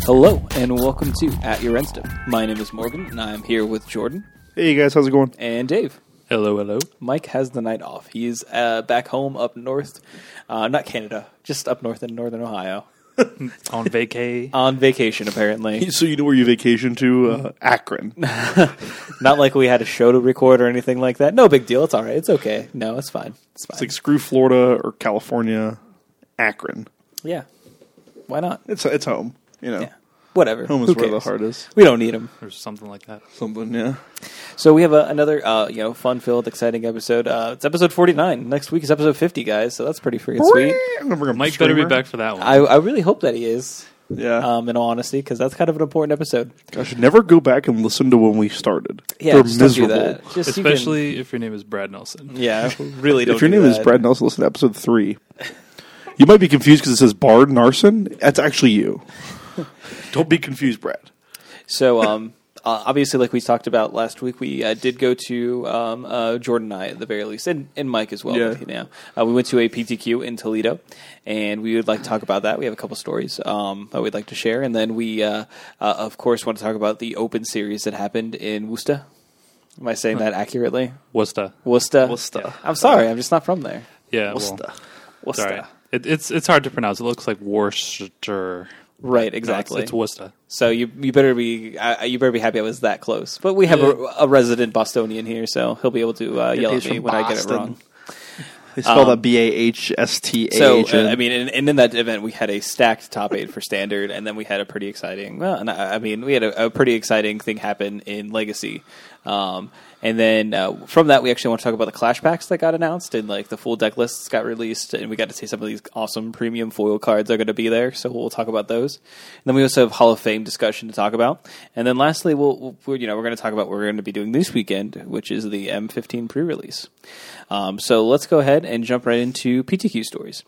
Hello, and welcome to At Your Renston. My name is Morgan, and I'm here with Jordan. Hey guys, how's it going? And Dave. Hello, hello. Mike has the night off. He's back home up north, not Canada, just up north in northern Ohio. On vacay. On vacation, apparently. So you know where you vacation to? Akron. Not like we had a show to record or anything like that. No big deal. It's all right. It's okay. No, it's fine. It's fine. It's like screw Florida or California, Akron. Yeah. Why not? It's home, you know. Yeah. Whatever. Home is Who where the cares? heart is. We don't need them. Or something like that. Something, yeah. So we have another, fun-filled, exciting episode. It's episode 49. Next week is episode 50, guys. So that's pretty freaking sweet. I'm gonna bring up Mike the better be streamer. back for that one. I really hope that he is. Yeah. In all honesty, because that's kind of an important episode. I should never go back and listen to when we started. Yeah, They're just don't do miserable. that. Just Especially if your name is Brad Nelson. yeah, really don't. If your do name is that. Brad Nelson, listen to episode 3. You might be confused because it says Bard Narson. That's actually you. Don't be confused, Brad. So, obviously, like we talked about last week, we did go to Jordan and I, at the very least, and Mike as well. Yeah. With you now, we went to a PTQ in Toledo, and we would like to talk about that. We have a couple stories that we'd like to share, and then we, of course, want to talk about the Open Series that happened in Worcester. Am I saying that accurately? Worcester. Worcester. Worcester. I'm sorry, I'm just not from there. Yeah, Worcester. It's all right. It's hard to pronounce. It looks like Worcester. Right, No, exactly. it's Worcester. So you better be happy I was that close. But we have a resident Bostonian here, so he'll be able to yell at he's me from when I get it Boston. wrong. They spell that BAHSTAH. So and in that event, we had a stacked top 8 for standard, and then we had a pretty exciting. We had a pretty exciting thing happen in Legacy. And then from that, we actually want to talk about the Clash packs that got announced, and like the full deck lists got released, and we got to see some of these awesome premium foil cards are going to be there. So we'll talk about those. And then we also have Hall of Fame discussion to talk about. And then lastly, we're going to talk about what we're going to be doing this weekend, which is the M15 pre-release. So let's go ahead and jump right into PTQ stories.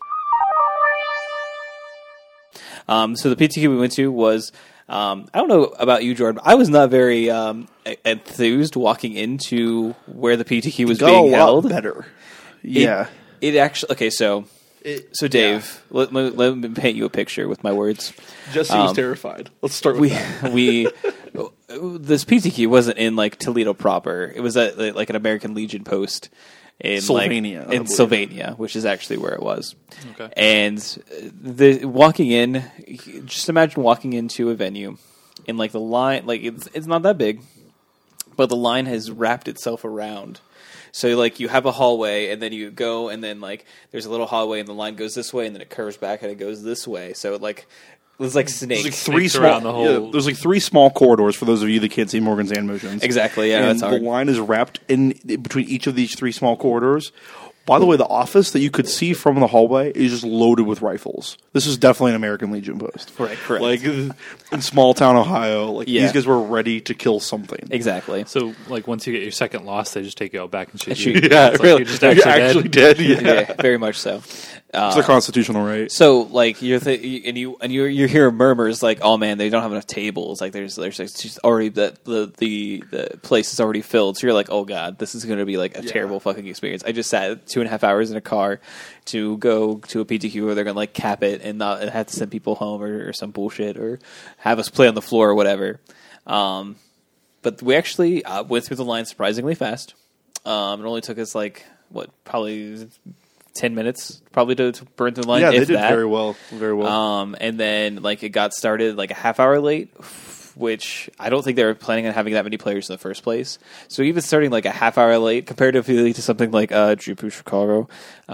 So the PTQ we went to was. I don't know about you, Jordan. I was not very enthused walking into where the PTQ was being held. Better. Yeah. It actually okay. So Dave, let me paint you a picture with my words. Jesse was terrified. Let's start with that. This PTQ wasn't in like Toledo proper. It was at like an American Legion post in Sylvania, I in believe. Sylvania, which is actually where it was. Okay. And walking in, just imagine walking into a venue, and like the line, like it's not that big, but the line has wrapped itself around. So like you have a hallway, and then you go, and then like there's a little hallway, and the line goes this way, and then it curves back, and it goes this way. So like it's like snakes. There's like three Snakes small. around the whole- There's like 3 small corridors for those of you that can't see Morgan's hand motions. Exactly. Yeah, and that's hard. the line is wrapped in between each of these 3 small corridors. By the way, the office that you could see from the hallway is just loaded with rifles. This is definitely an American Legion post. Right, correct. Like in small town Ohio, like Yeah. these guys were ready to kill something. Exactly. So, like, once you get your second loss, they just take you out back and shoot Shoot you. you. Yeah, It's like really. you're just You're actually dead. Yeah. Yeah, very much so. It's a constitutional right. So like you're hearing murmurs like, oh man, they don't have enough tables. Like there's just already the place is already filled. So you're like, oh god, this is going to be like a terrible fucking experience. I just sat 2.5 hours in a car to go to a PTQ where they're going to like cap it and not have to send people home or some bullshit or have us play on the floor or whatever. But we actually went through the line surprisingly fast. It only took us like probably 10 minutes probably to burn through the line. Yeah, they if did that. very well. Very well. And then like it got started like a half hour late, which I don't think they were planning on having that many players in the first place. So even starting like a half hour late comparatively to something like Jupu Chicago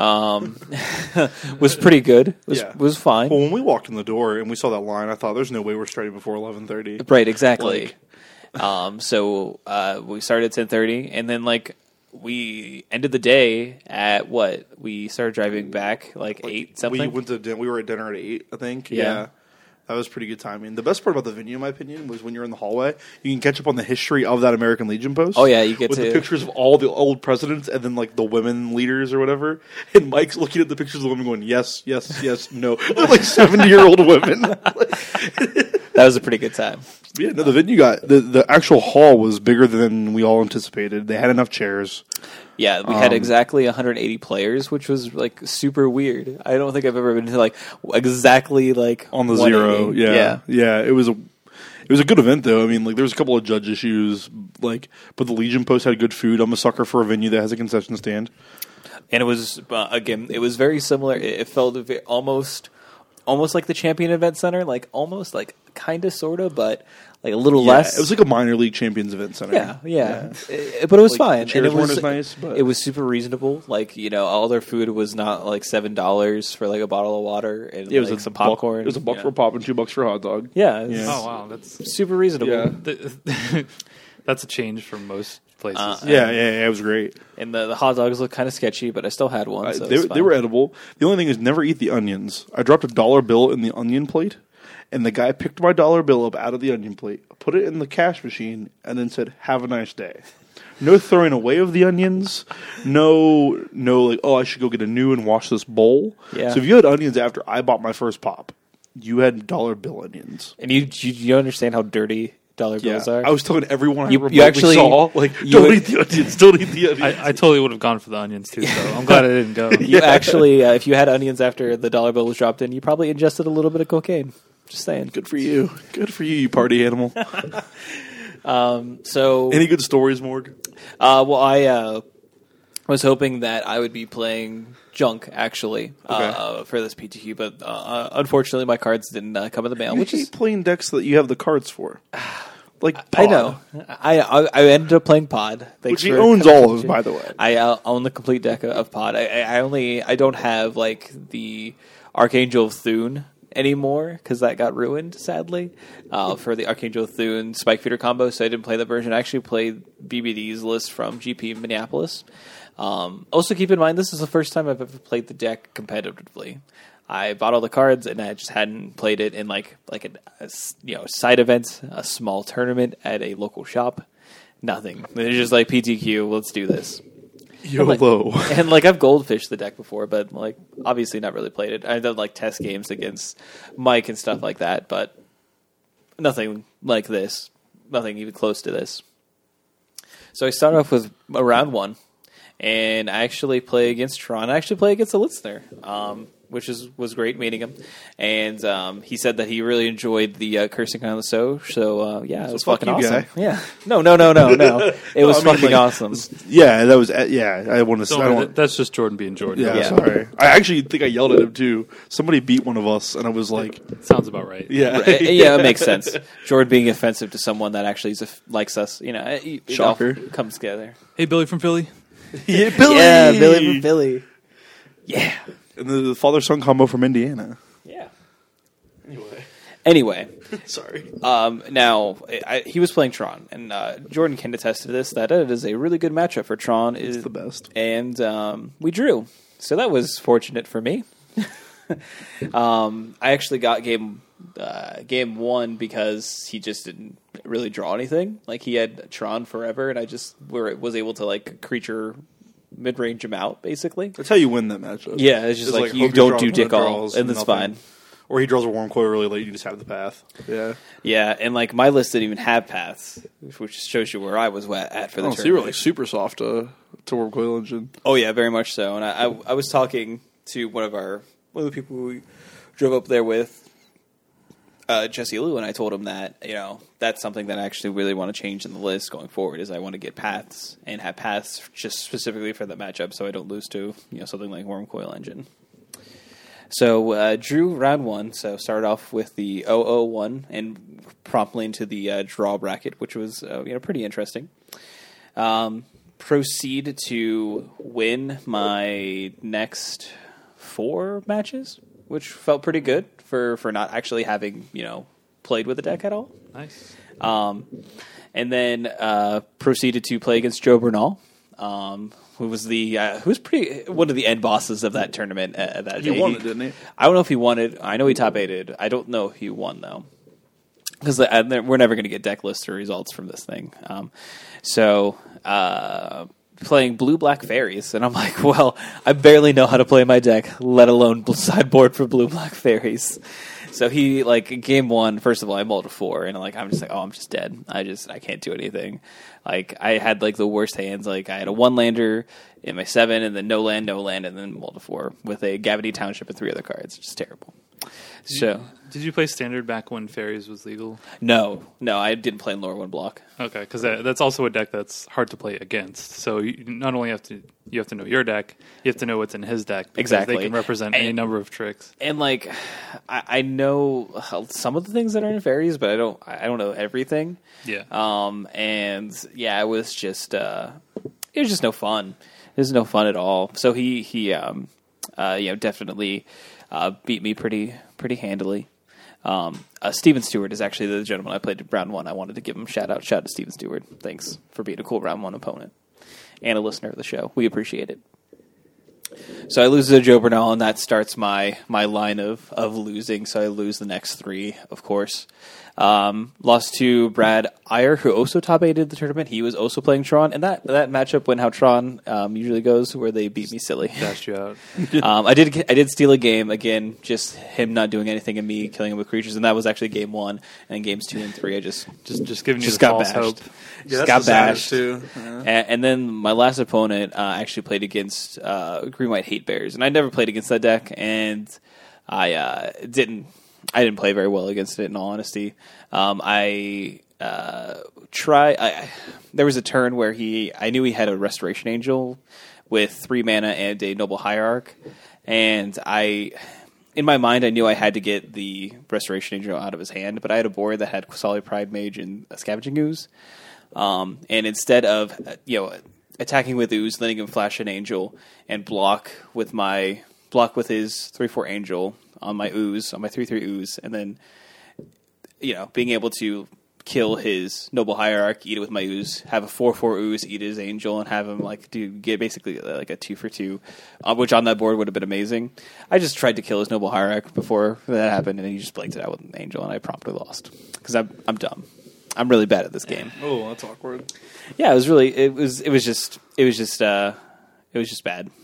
was pretty good. Was fine. Well, when we walked in the door and we saw that line, I thought there's no way we're starting before 11:30. Right, exactly. So we started at 10:30, and then like we ended the day at what? We started driving back like 8 something. We went to dinner. We were at dinner at 8, I think. Yeah. That was pretty good timing. The best part about the venue, in my opinion, was when you're in the hallway, you can catch up on the history of that American Legion post. Oh, yeah, you get with to- the pictures of all the old presidents and then like the women leaders or whatever. And Mike's looking at the pictures of the women going, yes, yes, yes, no. They're like 70-year-old women. That was a pretty good time. Yeah, no, the venue the actual hall was bigger than we all anticipated. They had enough chairs. Yeah, we had exactly 180 players, which was like super weird. I don't think I've ever been to like exactly like On the 180. 0, yeah. It was a good event though. I mean, like there was a couple of judge issues, like, but the Legion Post had good food. I'm a sucker for a venue that has a concession stand. And it was again, it was very similar. It felt almost like the Champion Event Center, like almost like kind of sort of, but like a little less. It was like a minor league Champions Event Center. Yeah. But it was Like, fine. the chairs And it was weren't as nice, but- it was super reasonable. Like, all their food was not like $7 for like a bottle of water and It was like a some popcorn. It was $1 for a pop and $2 for a hot dog. Yeah, it was Yeah. Oh wow, that's super reasonable. Yeah. that's a change from most places. Yeah, it was great. And the hot dogs looked kind of sketchy, but I still had one. So They it's were fine. edible. The only thing is never eat the onions. I dropped $1 bill in the onion plate, and the guy picked my $1 bill up out of the onion plate, put it in the cash machine, and then said, "Have a nice day." No throwing away of the onions. No, like, oh, I should go get a new and wash this bowl. Yeah. So if you had onions after I bought my first pop, you had $1 bill onions. And you understand how dirty dollar bills are? I was telling everyone You I remotely actually- saw, like, you don't would- eat the onions, don't eat the onions. I totally would have gone for the onions too. So I'm glad I didn't go. You actually, if you had onions after the dollar bill was dropped in, you probably ingested a little bit of cocaine. Just saying. Good for you. Good for you, you party animal. So, Any good stories, Morg? well, I was hoping that I would be playing Junk actually for this PTQ, but unfortunately, my cards didn't come in the mail. You Which hate is playing decks that you have the cards for. Like Pod, I know. I ended up playing Pod, which he for owns coming all to- of, by the way. I own the complete deck of Pod. I don't have like the Archangel of Thune anymore because that got ruined sadly for the Archangel of Thune Spike Feeder combo. So I didn't play that version. I actually played BBD's list from GP Minneapolis. Also, keep in mind this is the first time I've ever played the deck competitively. I bought all the cards and I just hadn't played it in like a side event, a small tournament at a local shop. Nothing. They're just like PTQ. Let's do this. YOLO. And like I've goldfished the deck before, but like obviously not really played it. I've done like test games against Mike and stuff like that, but nothing like this. Nothing even close to this. So I start off with a round one, and I actually play against Tron. I actually play against a listener, which was great meeting him. And he said that he really enjoyed the cursing on the show. So yeah, it was fuck fucking you, awesome. guy. Yeah, no. It was I mean, fucking like, awesome. Yeah, that was. Yeah, I want to. Don't I worry, want, that's just Jordan being Jordan. yeah, Yeah. sorry. I actually think I yelled at him too. Somebody beat one of us, and I was like, Sounds about right. "Yeah, Yeah, it makes sense. Jordan being offensive to someone that actually likes us, it all Shocker. comes together. Hey, Billy from Philly. yeah, Billy, Yeah, Billy from Philly. Yeah, and the father-son combo from Indiana." yeah. Anyway, Anyway, sorry. now he was playing Tron, and Jordan can attest to this that it is a really good matchup for Tron. It's the best. and we drew, so that was fortunate for me. I actually got game one because he just didn't really draw anything. Like he had Tron forever, and I just was able to like creature mid range him out basically. That's how you win that matchup. Yeah, it's just like you hope don't your do dick opponent all, draws and that's nothing. fine. Or he draws a warm coil really late. You just have the path. Yeah. Yeah, and like my list didn't even have paths, which shows you where I was at for the Oh, so tournament. you were like super soft to warm coil engine. Oh yeah, very much so. And I was talking to one of the people we drove up there with, Jesse Lou, and I told him that that's something that I actually really want to change in the list going forward. Is I want to get paths and have paths just specifically for that matchup, so I don't lose to something like Worm Coil Engine. So drew round one. So started off with the 001 and promptly into the draw bracket, which was pretty interesting. Proceed to win my next 4 matches, which felt pretty good for not actually having played with the deck at all. Nice. And then proceeded to play against Joe Bernal, who was pretty one of the end bosses of that tournament. That He day. won it, didn't he? I don't know if he won it. I know he top 8'd. I don't know if he won though, because we're never going to get deck list or results from this thing. So playing Blue Black Fairies, and I'm like, well, I barely know how to play my deck, let alone sideboard for Blue Black Fairies. So he like game one. First of all, I mulled a 4, and I'm just like, oh, I'm just dead. I can't do anything. Like I had like the worst hands. Like I had a 1-lander in my 7, and then no land, and then mulled a 4 with a Gavity Township and 3 other cards. Just terrible. Did you play Standard back when Fairies was legal? No, I didn't play in lower 1 block. Okay, because that's also a deck that's hard to play against. So you not only have to know your deck, you have to know what's in his deck. Because Exactly. they can represent any number of tricks. And like, I know some of the things that are in Fairies, but I don't know everything. Yeah. And yeah, it was just no fun. It was no fun at all. So he definitely beat me pretty handily. Steven Stewart is actually the gentleman I played round 1. I wanted to give him shout out to Steven Stewart. Thanks for being a cool round 1 opponent and a listener of the show. We appreciate it. So I lose to Joe Bernal, and that starts my line of losing. So I lose the next 3, of course. Lost to Brad Iyer, who also top 8'd the tournament. He was also playing Tron, and that matchup went how Tron usually goes, where they beat me silly. Dashed you out. I did steal a game again, just him not doing anything and me killing him with creatures, and that was actually game 1. And games 2 and 3, I just giving you the got false bashed. hope. Yeah, Got bashed too. and then my last opponent actually played against Green White Hate Bears, and I never played against that deck, and I didn't play very well against it. In all honesty, there was a turn where I knew he had a Restoration Angel with 3 mana and a Noble Hierarch, and in my mind, I knew I had to get the Restoration Angel out of his hand, but I had a board that had Qasali Pride Mage and a Scavenging Ooze. And instead of attacking with Ooze, letting him flash an Angel and block with his 3/4 Angel on my Ooze, on my 3/3 Ooze, and then being able to kill his Noble Hierarch, eat it with my Ooze, have a 4/4 Ooze, eat his Angel, and have him get basically like a 2 for 2, which on that board would have been amazing. I just tried to kill his Noble Hierarch before that happened, and he just blanked it out with an Angel, and I promptly lost because I'm dumb. I'm really bad at this game. Oh, that's awkward. Yeah, it was just bad.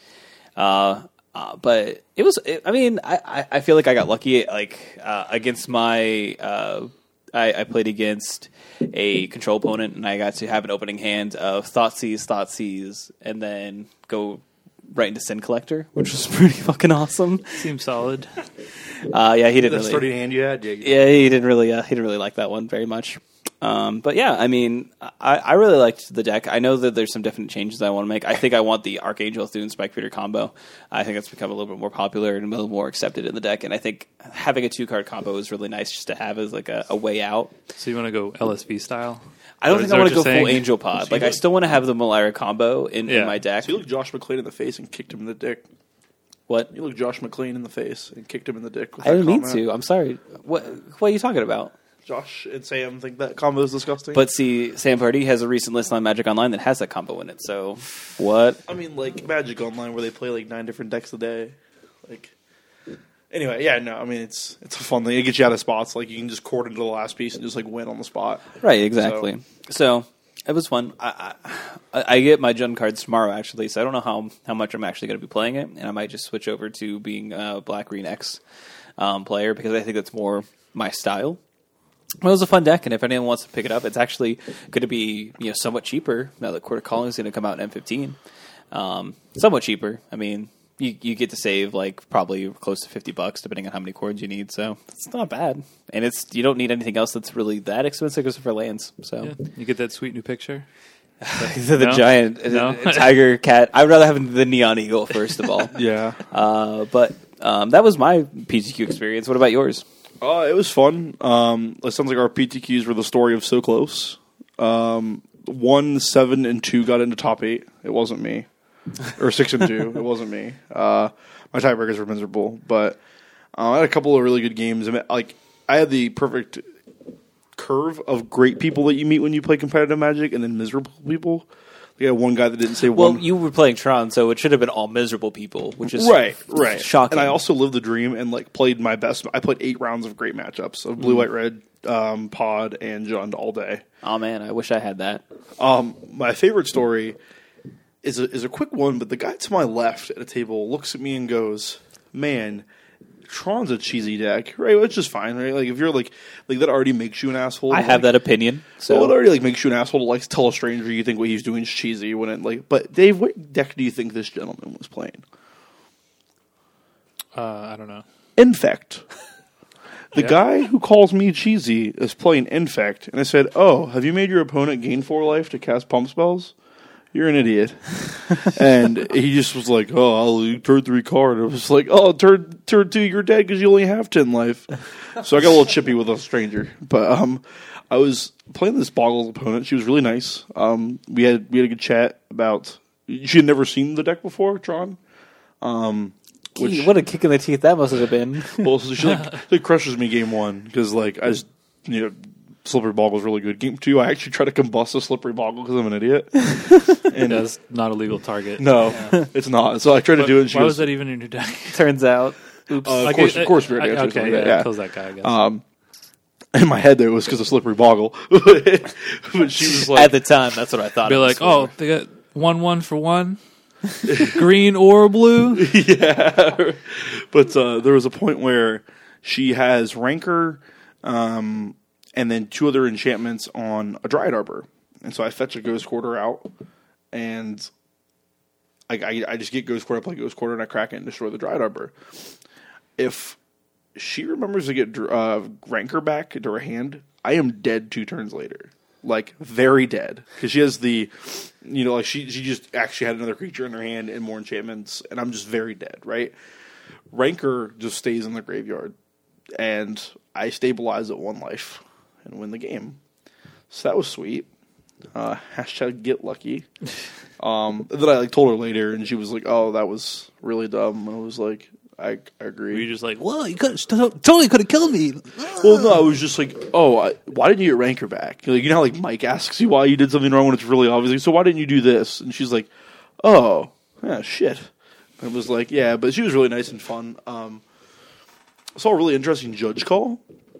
But it was. I feel like I got lucky. Against my, I played against a control opponent, and I got to have an opening hand of Thoughtseize, and then go right into Sin Collector, which was pretty fucking awesome. Seems solid. Yeah, he didn't That's really. the hand you had, Jake. Yeah, he didn't really like that one very much. But yeah, I really liked the deck. I know that there's some definite changes I want to make. I think I want the Archangel Thune Spike Feeder combo. I think that's become a little bit more popular and a little more accepted in the deck. And I think having a 2-card combo is really nice just to have as like a way out. So you want to go LSV style? I don't think I want to go saying? full Angel Pod. Like I still want to have the Malira combo in my deck. So you looked Josh McClain in the face and kicked him in the dick. What? You looked Josh McClain in the face and kicked him in the dick. With I didn't that mean comment. to. I'm sorry. What are you talking about? Josh and Sam think that combo is disgusting. But see, Sam Purdy has a recent list on Magic Online that has that combo in it. So what? I mean, like Magic Online, where they play like 9 different decks a day. Like, anyway, yeah, no, I mean it's a fun thing. It gets you out of spots. Like you can just court into the last piece and just like win on the spot. Right, exactly. So it was fun. I get my Jund cards tomorrow, actually, so I don't know how much I'm actually going to be playing it, and I might just switch over to being a Black-Green X player, because I think that's more my style. Well, it was a fun deck, and if anyone wants to pick it up, it's actually going to be somewhat cheaper now that Court of Calling is going to come out in M15. Somewhat cheaper. I mean, you get to save like probably close to $50 depending on how many cards you need, so it's not bad. And you don't need anything else that's really that expensive except for lands. So Yeah. You get that sweet new picture? the No? giant No? tiger cat. I'd rather have the neon eagle first of all. Yeah. But that was my PTQ experience. What about yours? It was fun. It sounds like our PTQs were the story of So Close. 1, 7, and 2 got into top 8. It wasn't me. Or 6 and 2. It wasn't me. My tiebreakers were miserable. But I had a couple of really good games. I had the perfect curve of great people that you meet when you play competitive Magic, and then miserable people. We had one guy that didn't say Well, one. you were playing Tron, so it should have been all miserable people, which is Right. shocking. And I also lived the dream and played my best. I played 8 rounds of great matchups of blue, white, red, Pod, and Jund all day. Oh man, I wish I had that. My favorite story is a quick one, but the guy to my left at a table looks at me and goes, "Man, Tron's a cheesy deck, right? Which is fine, right? Like if you're like that already makes you an asshole. I have that opinion. So So it already like makes you an asshole to like tell a stranger you think what he's doing is cheesy when it like. But Dave, what deck do you think this gentleman was playing? I don't know. Infect. The Yeah. guy who calls me cheesy is playing Infect, and I said, "Oh, have you made your opponent gain 4 life to cast pump spells? You're an idiot." And he just was like, "Oh, I'll turn 3 card." I was like, "Oh, turn 2, you're dead because you only have 10 life." So I got a little chippy with a stranger, but I was playing this Boggles opponent. She was really nice. We had a good chat about. She had never seen the deck before, Tron. Gee, what a kick in the teeth that must have been. Well, so she like crushes me game 1 because like I just Slippery Boggle was really good. Game 2, I actually tried to combust a Slippery Boggle because I'm an idiot. And That's not a legal target. no, it's not. So I tried to do it. And she Why goes, was that even in your deck? Turns out. Oops. of course, we already answered Okay, that, yeah, kills that guy. I guess. In my head, there it was because of Slippery Boggle, but she was like, At the time, that's what I thought. Be it was like, for. oh, they got 1/1 for 1, green or blue. yeah. But there was a point where she has Rancor, and then 2 other enchantments on a Dryad Arbor, and so I fetch a Ghost Quarter out, and I just get Ghost Quarter, play Ghost Quarter, and I crack it and destroy the Dryad Arbor. If she remembers to get Rancor back into her hand, I am dead 2 turns later. Like, very dead. Because she has the, like she just actually had another creature in her hand and more enchantments, and I'm just very dead, right? Rancor just stays in the graveyard, and I stabilize at 1 life and win the game. So that was sweet. Hashtag get lucky. Then I told her later, and she was like, "Oh, that was really dumb." And I was like, I agree. Were you just like, Well, you totally could have killed me. Well, no, I was just like, why didn't you get Rancor back? Like, you know how like Mike asks you why you did something wrong when it's really obvious. Like, so why didn't you do this? And she's like, oh, yeah, shit. And it was like, yeah, but she was really nice and fun. I saw a really interesting judge call.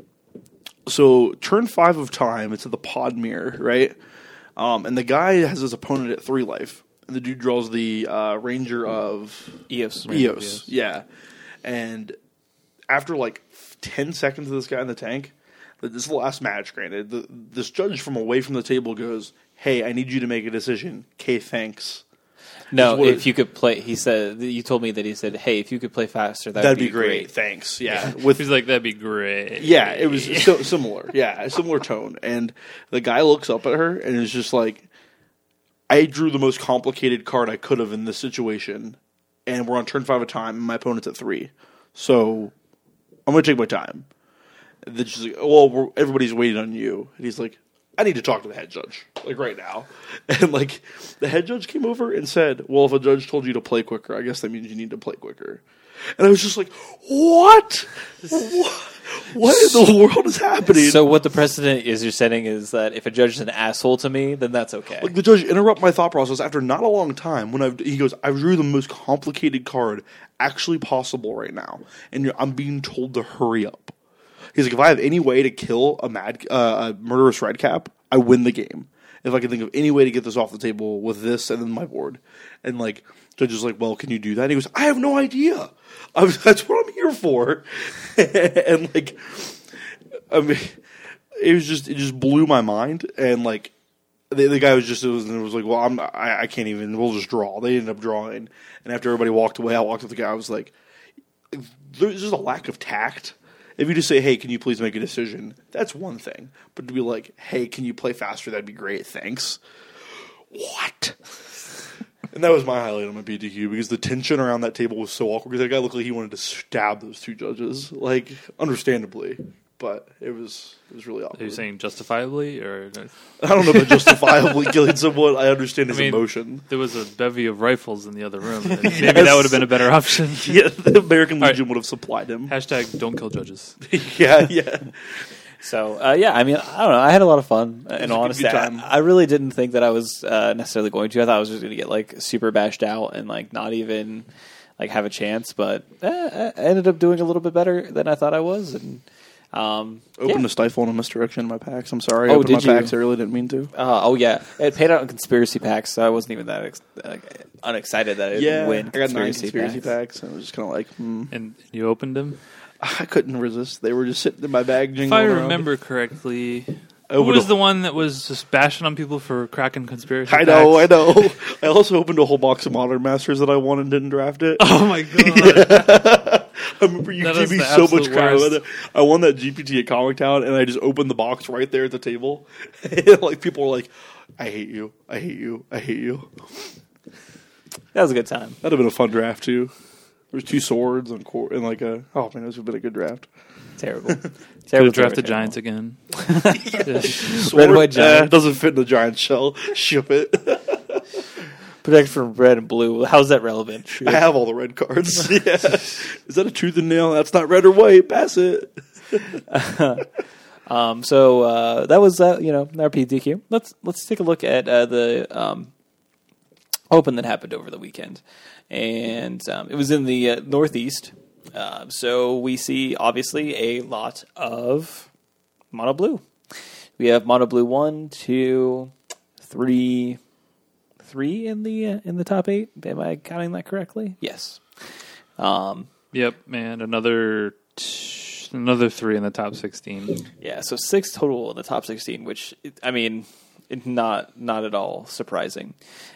So turn 5 of time, it's at the pod mirror, right? And the guy has his opponent at 3 life. And the dude draws the Ranger of Eos. Yeah. And after like 10 seconds of this guy in the tank, this is the last match, granted, this judge from away from the table goes, "Hey, I need you to make a decision. Okay, thanks." No, if you could play, he said, you told me that he said, hey, if you could play faster, that'd be great. Thanks. Yeah. he's like, that'd be great. Yeah, it was similar. Yeah, a similar tone. And the guy looks up at her and is just like, I drew the most complicated card I could have in this situation, and we're on turn 5 of time, and my opponent's at 3. So I'm going to take my time. And then she's like, well, everybody's waiting on you. And he's like, I need to talk to the head judge, like right now. And like the head judge came over and said, well, if a judge told you to play quicker, I guess that means you need to play quicker. And I was just like, what? What in the world is happening? So what the precedent is you're setting is that if a judge is an asshole to me, then that's okay. Like the judge interrupt my thought process after not a long time when he goes, I drew the most complicated card actually possible right now, and I'm being told to hurry up. He's like, if I have any way to kill a murderous redcap, I win the game. If I can think of any way to get this off the table with this and then my board. And like, judge is like, well, can you do that? And he goes, I have no idea. That's what I'm here for. And like, I mean, it just blew my mind. And like, the guy was like, well, I can't even, we'll just draw. They ended up drawing. And after everybody walked away, I walked up to the guy. I was like, there's just a lack of tact. If you just say, hey, can you please make a decision? That's one thing. But to be like, hey, can you play faster? That'd be great. Thanks. What? And that was my highlight on my PTQ because the tension around that table was so awkward. Because that guy looked like he wanted to stab those 2 judges. Like, understandably. But it was really awkward. Are you saying justifiably? Or I don't know about justifiably killing someone. I understand his emotion. There was a bevy of rifles in the other room. And maybe that would have been a better option. Yeah, the American Legion would have supplied him. Hashtag don't kill judges. Yeah. So, I mean, I don't know. I had a lot of fun, in all honesty. good time. I really didn't think that I was necessarily going to. I thought I was just going to get, like, super bashed out and, like, not even, like, have a chance. But I ended up doing a little bit better than I thought I was. And Opened a stifle and a misdirection in my packs. I'm sorry. Oh, I opened did my you? packs. I really didn't mean to. Oh yeah, it paid out in conspiracy packs, so I wasn't even that unexcited that it would win. I got 9 conspiracy conspiracy packs. And I was just kind of like, And you opened them? I couldn't resist. They were just sitting in my bag. If Jingling I around. remember correctly, I who opened was a- the one that was just bashing on people for cracking conspiracy I know. packs? I also opened a whole box of Modern Masters that I won and didn't draft it. Oh my god. I remember you That gave is me the so much absolute crap. worst. I won that GPT at Comic Town, and I just opened the box right there at the table. And, like, people were like, "I hate you! I hate you! I hate you!" That was a good time. That'd have been a fun draft too. There was 2 swords and like a. Oh man, this would have been a good draft. Terrible. Could terrible. have drafted terrible. Giants again. Sword, and white giant. doesn't fit in the giant shell. Ship it. Protect from red and blue. How's that relevant? I have all the red cards. Yeah. Is that a tooth and nail? That's not red or white. Pass it. So that was our PDQ. Let's take a look at the Open that happened over the weekend, and it was in the Northeast. So we see obviously a lot of Mono Blue. We have Mono Blue 1, 2, 3 in the top 8. Am I counting that correctly? Yes. Yep, man. Another 3 in the top 16. Yeah, so 6 total in the top 16, which, I mean, not at all surprising.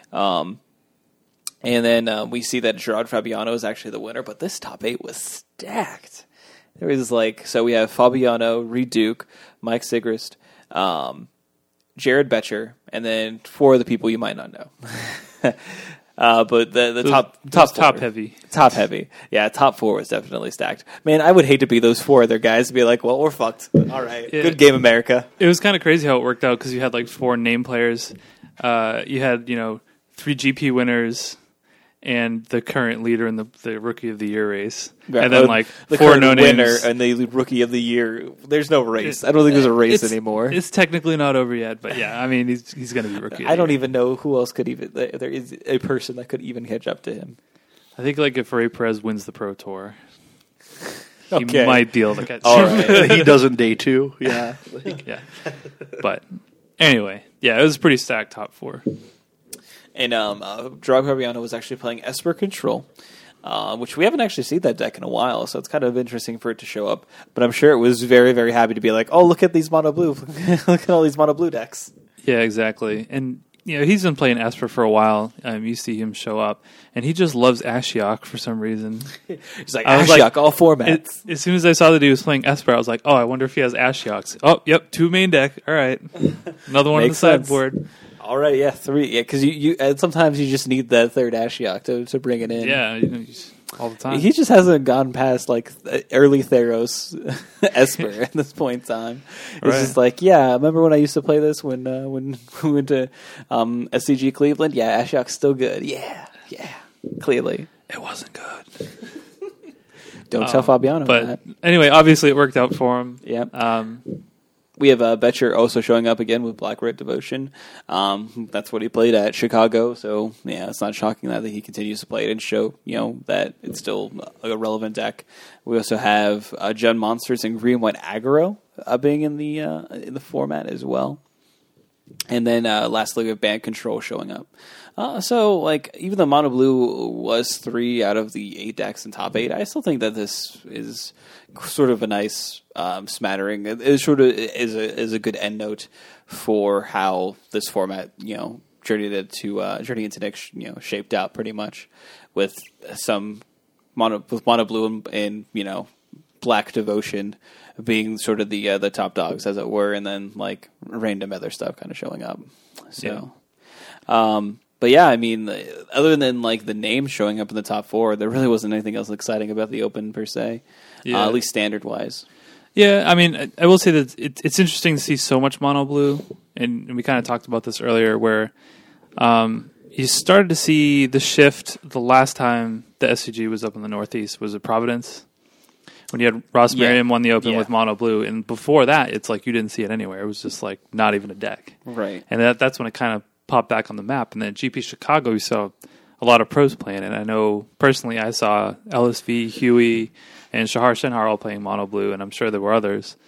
And then we see that Gerard Fabiano is actually the winner, but this top 8 was stacked. There was so we have Fabiano, Reed Duke, Mike Sigrist, Jared Betcher, and then 4 of the people you might not know. But the top heavy. Top heavy. Yeah, top 4 was definitely stacked. Man, I would hate to be those 4 other guys and be like, well, we're fucked. All right. Yeah. Good game, America. It was kind of crazy how it worked out because you had 4 name players. You had 3 GP winners and the current leader in the Rookie of the Year race, Right. and then the 4 current no winner names. and the Rookie of the Year. There's no race. I don't think there's a race anymore. It's technically not over yet, but yeah, I mean he's going to be Rookie. Of the I don't Year. even know who else could even. There is a person that could even catch up to him. I think if Ray Perez wins the Pro Tour, Okay. he might be able to catch. All right. He doesn't day 2. Yeah. Yeah, but anyway, yeah, it was a pretty stacked top 4. And Gerard Fabiano was actually playing Esper Control, which we haven't actually seen that deck in a while, so it's kind of interesting for it to show up. But I'm sure it was very, very happy to be like, oh, look at these Mono Blue. Look at all these Mono Blue decks. Yeah, exactly. And he's been playing Esper for a while. You see him show up, and he just loves Ashiok for some reason. He's like, I was Ashiok, like, all formats. As soon as I saw that he was playing Esper, I was like, oh, I wonder if he has Ashioks. Oh, yep, 2 main deck. All right, another one on the Makes sense. sideboard. All right, yeah, 3. Yeah, because you sometimes you just need that third Ashiok to bring it in. Yeah, all the time. He just hasn't gone past early Theros Esper at this point in time. It's Right. just like, yeah, remember when I used to play this when we went to SCG Cleveland? Yeah, Ashiok's still good. Yeah, clearly. It wasn't good. Don't tell Fabiano But that. anyway, obviously it worked out for him. Yeah. We have Betcher also showing up again with Black Red Devotion. That's what he played at Chicago, so yeah, it's not shocking that he continues to play it and show that it's still a relevant deck. We also have Jund Monsters and Green White Aggro being in the format as well. And then lastly, we have Band Control showing up. So even though Mono Blue was 3 out of the 8 decks in top 8, I still think that this is sort of a nice smattering. It sort of is a good end note for how this format, journeyed into next, shaped out pretty much with some Mono Blue and Black Devotion being sort of the top dogs, as it were, and then random other stuff kind of showing up. So, but yeah, I mean, other than the names showing up in the top 4, there really wasn't anything else exciting about the Open per se, at least standard wise. Yeah, I mean, I will say that it's interesting to see so much Mono Blue, and we kind of talked about this earlier, where you started to see the shift the last time the SCG was up in the Northeast was at Providence, when you had Ross Merriam won the Open with Mono Blue, and before that, it's you didn't see it anywhere. It was just not even a deck. Right. And that's when it kind of popped back on the map. And then at GP Chicago, we saw a lot of pros playing it. I know personally I saw LSV, Huey, and Shahar Shenhar all playing mono blue, and I'm sure there were others.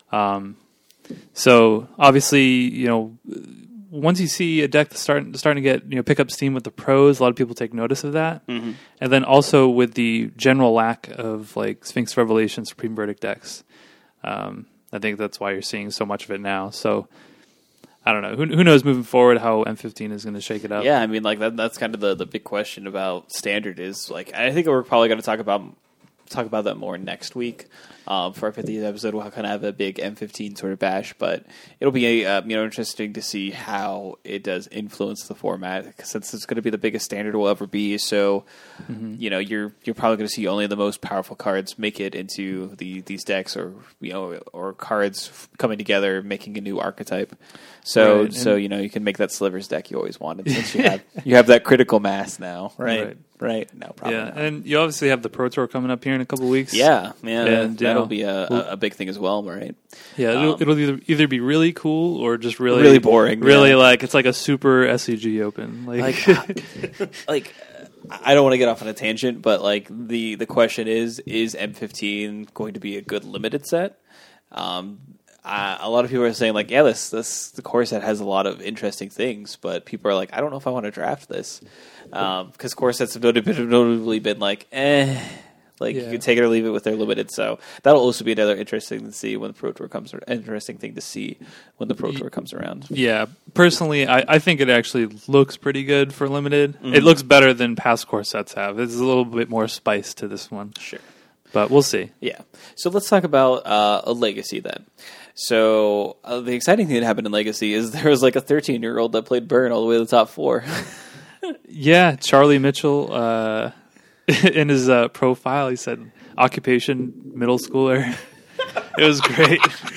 So obviously, once you see a deck that's starting to get pick up steam with the pros, a lot of people take notice of that. Mm-hmm. And then also with the general lack of like Sphinx Revelation, Supreme Verdict decks, I think that's why you're seeing so much of it now. So I don't know. Who knows moving forward how M15 is going to shake it up? Yeah, I mean, like that's kind of the big question about Standard is like I think we're probably going to talk about that more next week. For our 50th episode, we'll kind of have a big M15 sort of bash, but it'll be interesting to see how it does influence the format since it's going to be the biggest Standard will ever be. So, you're probably going to see only the most powerful cards make it into these decks, or cards coming together making a new archetype. So Right. you can make that Slivers deck you always wanted since you have that critical mass now, right? Right. No problem. Yeah, and you obviously have the Pro Tour coming up here in a couple weeks. Yeah, man, And, that'll be a big thing as well, right? Yeah, it'll either be really cool or just really boring. Really, yeah. like it's like a super SCG Open. Like I don't want to get off on a tangent, but like the question is M15 going to be a good limited set? A lot of people are saying like, yeah, the core set has a lot of interesting things, but people are like, I don't know if I want to draft this because core sets have notably been like, Like you can take it or leave it with their limited. So that'll also be another interesting thing to see when the Pro Tour comes around. Yeah, personally, I think it actually looks pretty good for limited. Mm-hmm. It looks better than past core sets have. There's a little bit more spice to this one. Sure. But we'll see. Yeah. So let's talk about a Legacy then. So the exciting thing that happened in Legacy is there was like a 13-year-old that played Burn all the way to the top 4. Yeah, Charlie Mitchell, in his profile, he said occupation middle schooler. It was great.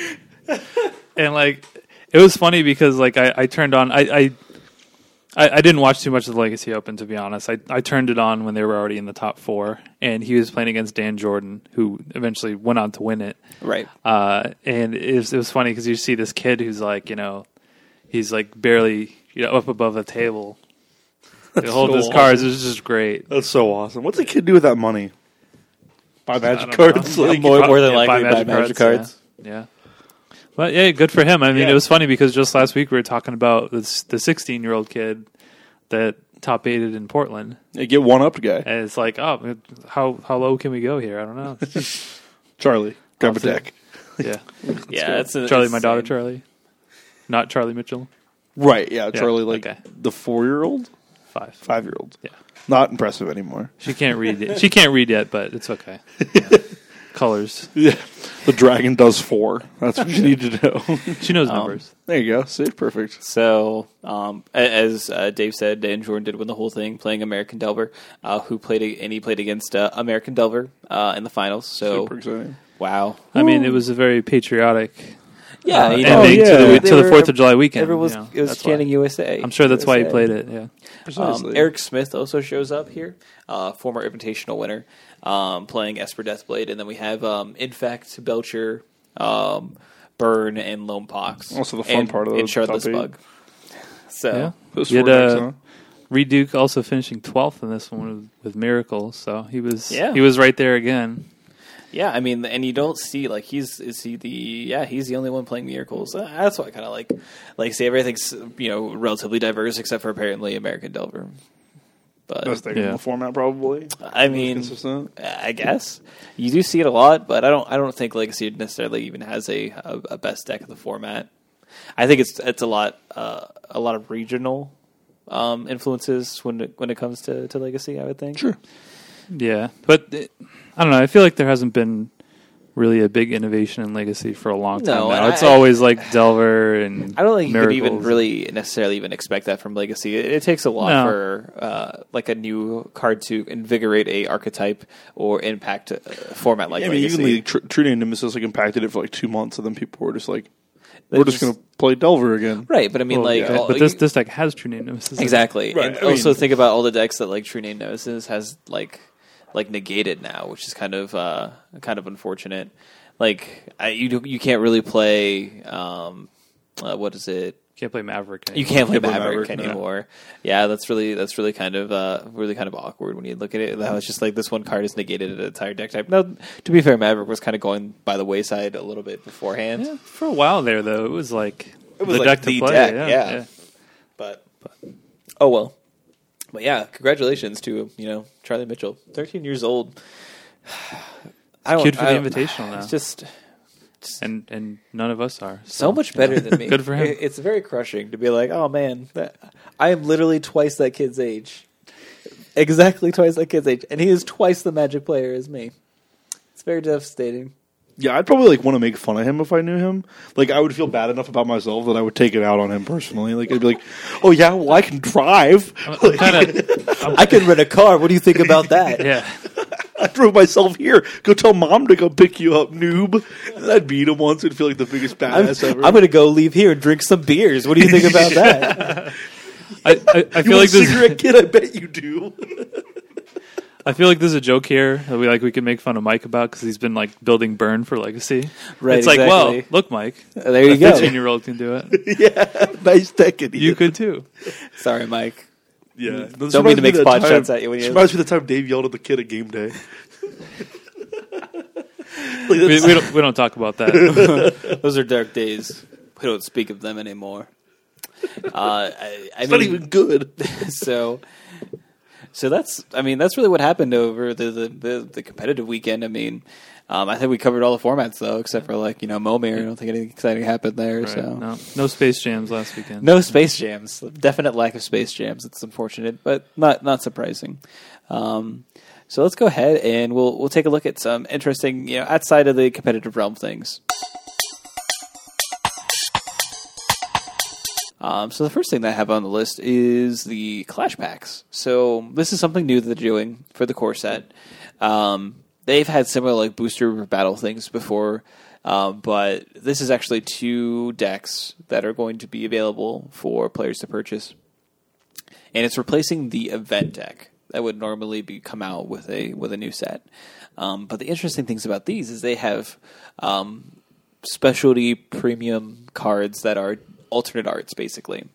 And like, it was funny because like I turned on, I didn't watch too much of the Legacy Open, to be honest. I turned it on when they were already in the top 4, and he was playing against Dan Jordan, who eventually went on to win it. Right. And it was funny because you see this kid who's like, he's like barely up above the table. They hold his cards. It was just great. That's so awesome. What's the kid do with that money? Buy magic I don't cards? know. Like, More than likely buy magic cards. Yeah. But yeah, good for him. I mean, Yeah. It was funny because just last week we were talking about the 16-year-old kid that top 8'd in Portland. Yeah, get one up guy. And it's like, oh, how low can we go here? I don't know. Charlie, grab a Awesome. deck. Yeah. Yeah, that's Charlie, my daughter, Charlie. Not Charlie Mitchell. Right, yeah, Charlie, like okay. the 4-year-old? 5. 5-year-old. Yeah. Not impressive anymore. She can't read it. She can't read yet, but it's okay. Yeah. Colors. Yeah. The dragon does 4. That's what you need to know. She knows numbers. There you go. See, perfect. So, as Dave said, Dan Jordan did win the whole thing playing American Delver, who played against American Delver in the finals. So, Super exciting. wow. I mean, it was a very patriotic Yeah, ending to the 4th of July weekend. Everyone was, it was That's chanting why. USA. I'm sure that's why he USA. played it, yeah. Precisely. Eric Smith also shows up here, former Invitational winner, playing Esper Deathblade, and then we have Infect, Belcher, Burn, and Lone Pox. Also the fun part of the and Shardless top 8. Bug. So Yeah. Those You 4 had, decks, huh? Reed Duke also finishing 12th in this one with Miracle, so he was Yeah. right there again. yeah, I mean, and you don't see like he's the only one playing Miracles. That's why I kind of like say everything's relatively diverse except for apparently American Delver. But Best deck in the format, probably. I mean, Consistent. I guess you do see it a lot, but I don't think Legacy necessarily even has a best deck of the format. I think it's a lot of regional influences when it comes to Legacy. I would think. Sure. Yeah, but I don't know. I feel like there hasn't been really a big innovation in Legacy for a long time No, now. and It's always like Delver and I don't think you could even Miracles. really necessarily even expect that from Legacy. It takes a lot No. for like a new card to invigorate a archetype or impact a format like I mean, Legacy. even the True Name Nemesis impacted it for like 2 months, and then people were just like, They we're just just- going to play Delver again. Right, but I mean, Well, like, yeah, all- but this deck has True Name Nemesis. exactly. Right, And I mean- also think about all the decks that like True Name Nemesis has like negated now, which is kind of unfortunate. Like you can't really play what is it? Can't play Maverick anymore. You can't play Can't play Maverick Maverick, anymore. Yeah, that's really kind of awkward when you look at it. That was just like this one card is negated an entire deck type. Now, to be fair, Maverick was kind of going by the wayside a little bit beforehand. Yeah, for a while there, though, it was like It was the like deck the to play. deck, yeah. yeah. But oh well. But yeah, congratulations to Charlie Mitchell, 13 years old. Kid for the Invitational now. It's just And none of us are. so much better than me. Good for him. It's very crushing to be like, oh man, I am literally twice that kid's age. Exactly twice that kid's age. And he is twice the Magic player as me. It's very devastating. Yeah, I'd probably want to make fun of him if I knew him. Like, I would feel bad enough about myself that I would take it out on him personally. Like, I'd be like, "Oh yeah, well I can drive. I can rent a car. What do you think about that? Yeah. I drove myself here. Go tell mom to go pick you up, noob." And I'd beat him once. It'd feel like the biggest badass ever. I'm going to go leave here and drink some beers. What do you think about that? I you feel like want a this. cigarette kid? I bet you do. I feel like there's a joke here that we can make fun of Mike about because he's been like building Burn for Legacy. Right, It's like, exactly. well, look, Mike. There you a go. 15-year-old can do it. Yeah, nice tech idiot. You could too. Sorry, Mike. Yeah, Don't mean to make spot shots at you when It you. reminds me of the time Dave yelled at the kid at game day. We don't talk about that. Those are dark days. We don't speak of them anymore. I It's mean, not even good. So that's really what happened over the competitive weekend. I mean, I think we covered all the formats though, except for Momir. I don't think anything exciting happened there. Right. So No Space Jams last weekend. no Space Jams. Definite lack of Space Jams. It's unfortunate, but not surprising. So let's go ahead and we'll take a look at some interesting, outside of the competitive realm things. So the first thing that I have on the list is the Clash Packs. So this is something new that they're doing for the core set. They've had similar booster battle things before, but this is actually 2 decks that are going to be available for players to purchase, and it's replacing the event deck that would normally come out with a new set. But the interesting things about these is they have specialty premium cards that are alternate arts, basically.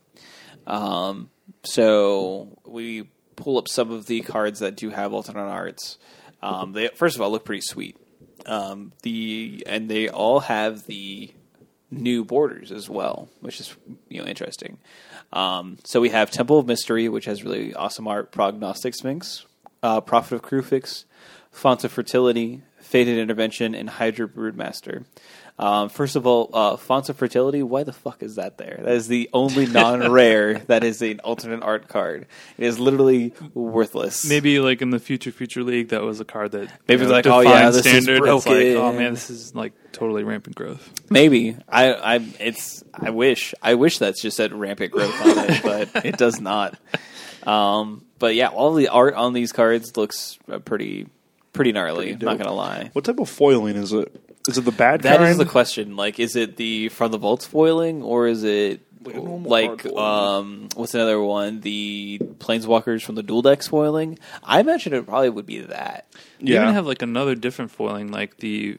So we pull up some of the cards that do have alternate arts. They first of all look pretty sweet. And they all have the new borders as well, which is interesting. So we have Temple of Mystery, which has really awesome art. Prognostic Sphinx, Prophet of Krufix, Font of Fertility, Fated Intervention, and Hydra Broodmaster. First of all, Fonts of Fertility, why the fuck is that there? That is the only non-rare that is an alternate art card. It is literally worthless. Maybe in the Future League, that was a card that Maybe defined oh yeah, this standard. is broken. It's like, oh man, this is totally rampant growth. Maybe. I wish that's just said rampant growth on it, but it does not. But yeah, all the art on these cards looks pretty gnarly. Not gonna lie. What type of foiling is it? Is it the bad That kind? is the question. Is it the From the Vaults foiling, or is it what's another one? The Planeswalkers from the Dual Deck foiling? I imagine it probably would be that. You Yeah. even have another different foiling, the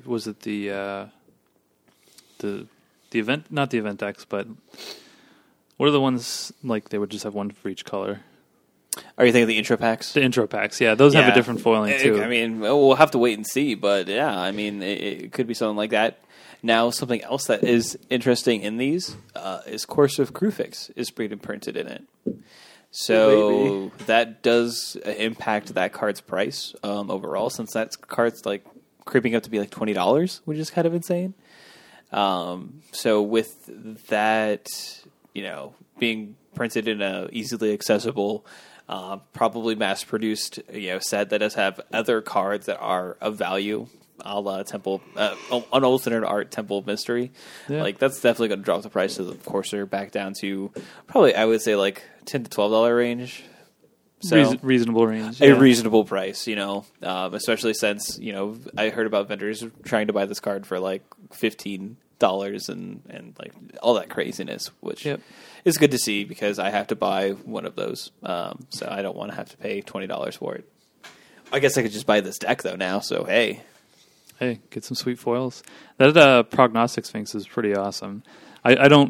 event, not the event decks, but what are the ones they would just have one for each color? Are you thinking of the intro packs? The intro packs, yeah, those have a different foiling too. I mean, we'll have to wait and see, but yeah, I mean, it could be something like that. Now, something else that is interesting in these is Course of Krufix is printed in it. So that does impact that card's price overall, since that card's creeping up to be $20, which is kind of insane. So with that, being printed in a easily accessible, probably mass-produced, set that does have other cards that are of value, a la Temple, an alternate art Temple of Mystery. Yeah. That's definitely going to drop the price of the Courser back down to probably, I would say, $10 to $12 range. So reasonable range. a reasonable price, especially since I heard about vendors trying to buy this card for $15 and all that craziness, which is good to see because I have to buy one of those, so I don't want to have to pay $20 for it. I guess I could just buy this deck though now. So hey, get some sweet foils. That Prognostic Sphinx is pretty awesome. I don't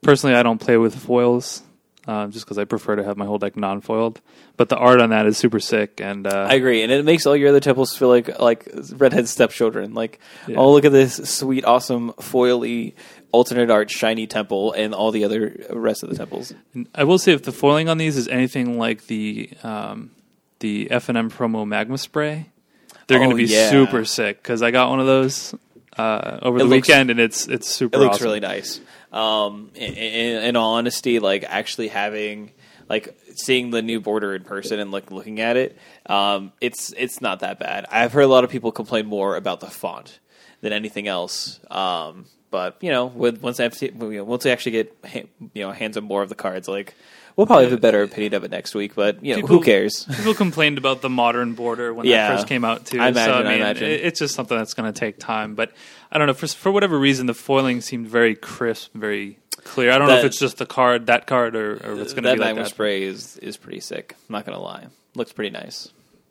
personally, I don't play with foils just because I prefer to have my whole deck non-foiled. But the art on that is super sick, and I agree, and it makes all your other temples feel like redhead stepchildren. Like, oh, look at this sweet, awesome, foily, alternate art, shiny temple, and all the other rest of the temples. And I will say, if the foiling on these is anything like the F&M promo magma spray, they're going to be super sick. Because I got one of those over the weekend, and it's super. It looks awesome. really nice. In all honesty, like actually having. Like seeing the new border in person and looking at it, it's not that bad. I've heard a lot of people complain more about the font than anything else. But once they actually get hands on more of the cards, like we'll probably have a better opinion of it next week. But who cares? People complained about the modern border when that first came out too. I imagine. It's just something that's going to take time. But I don't know, for whatever reason, the foiling seemed very crisp, very clear. I don't know if it's just that card, or what's going to be like that. That magma spray is pretty sick. I'm not going to lie. Looks pretty nice.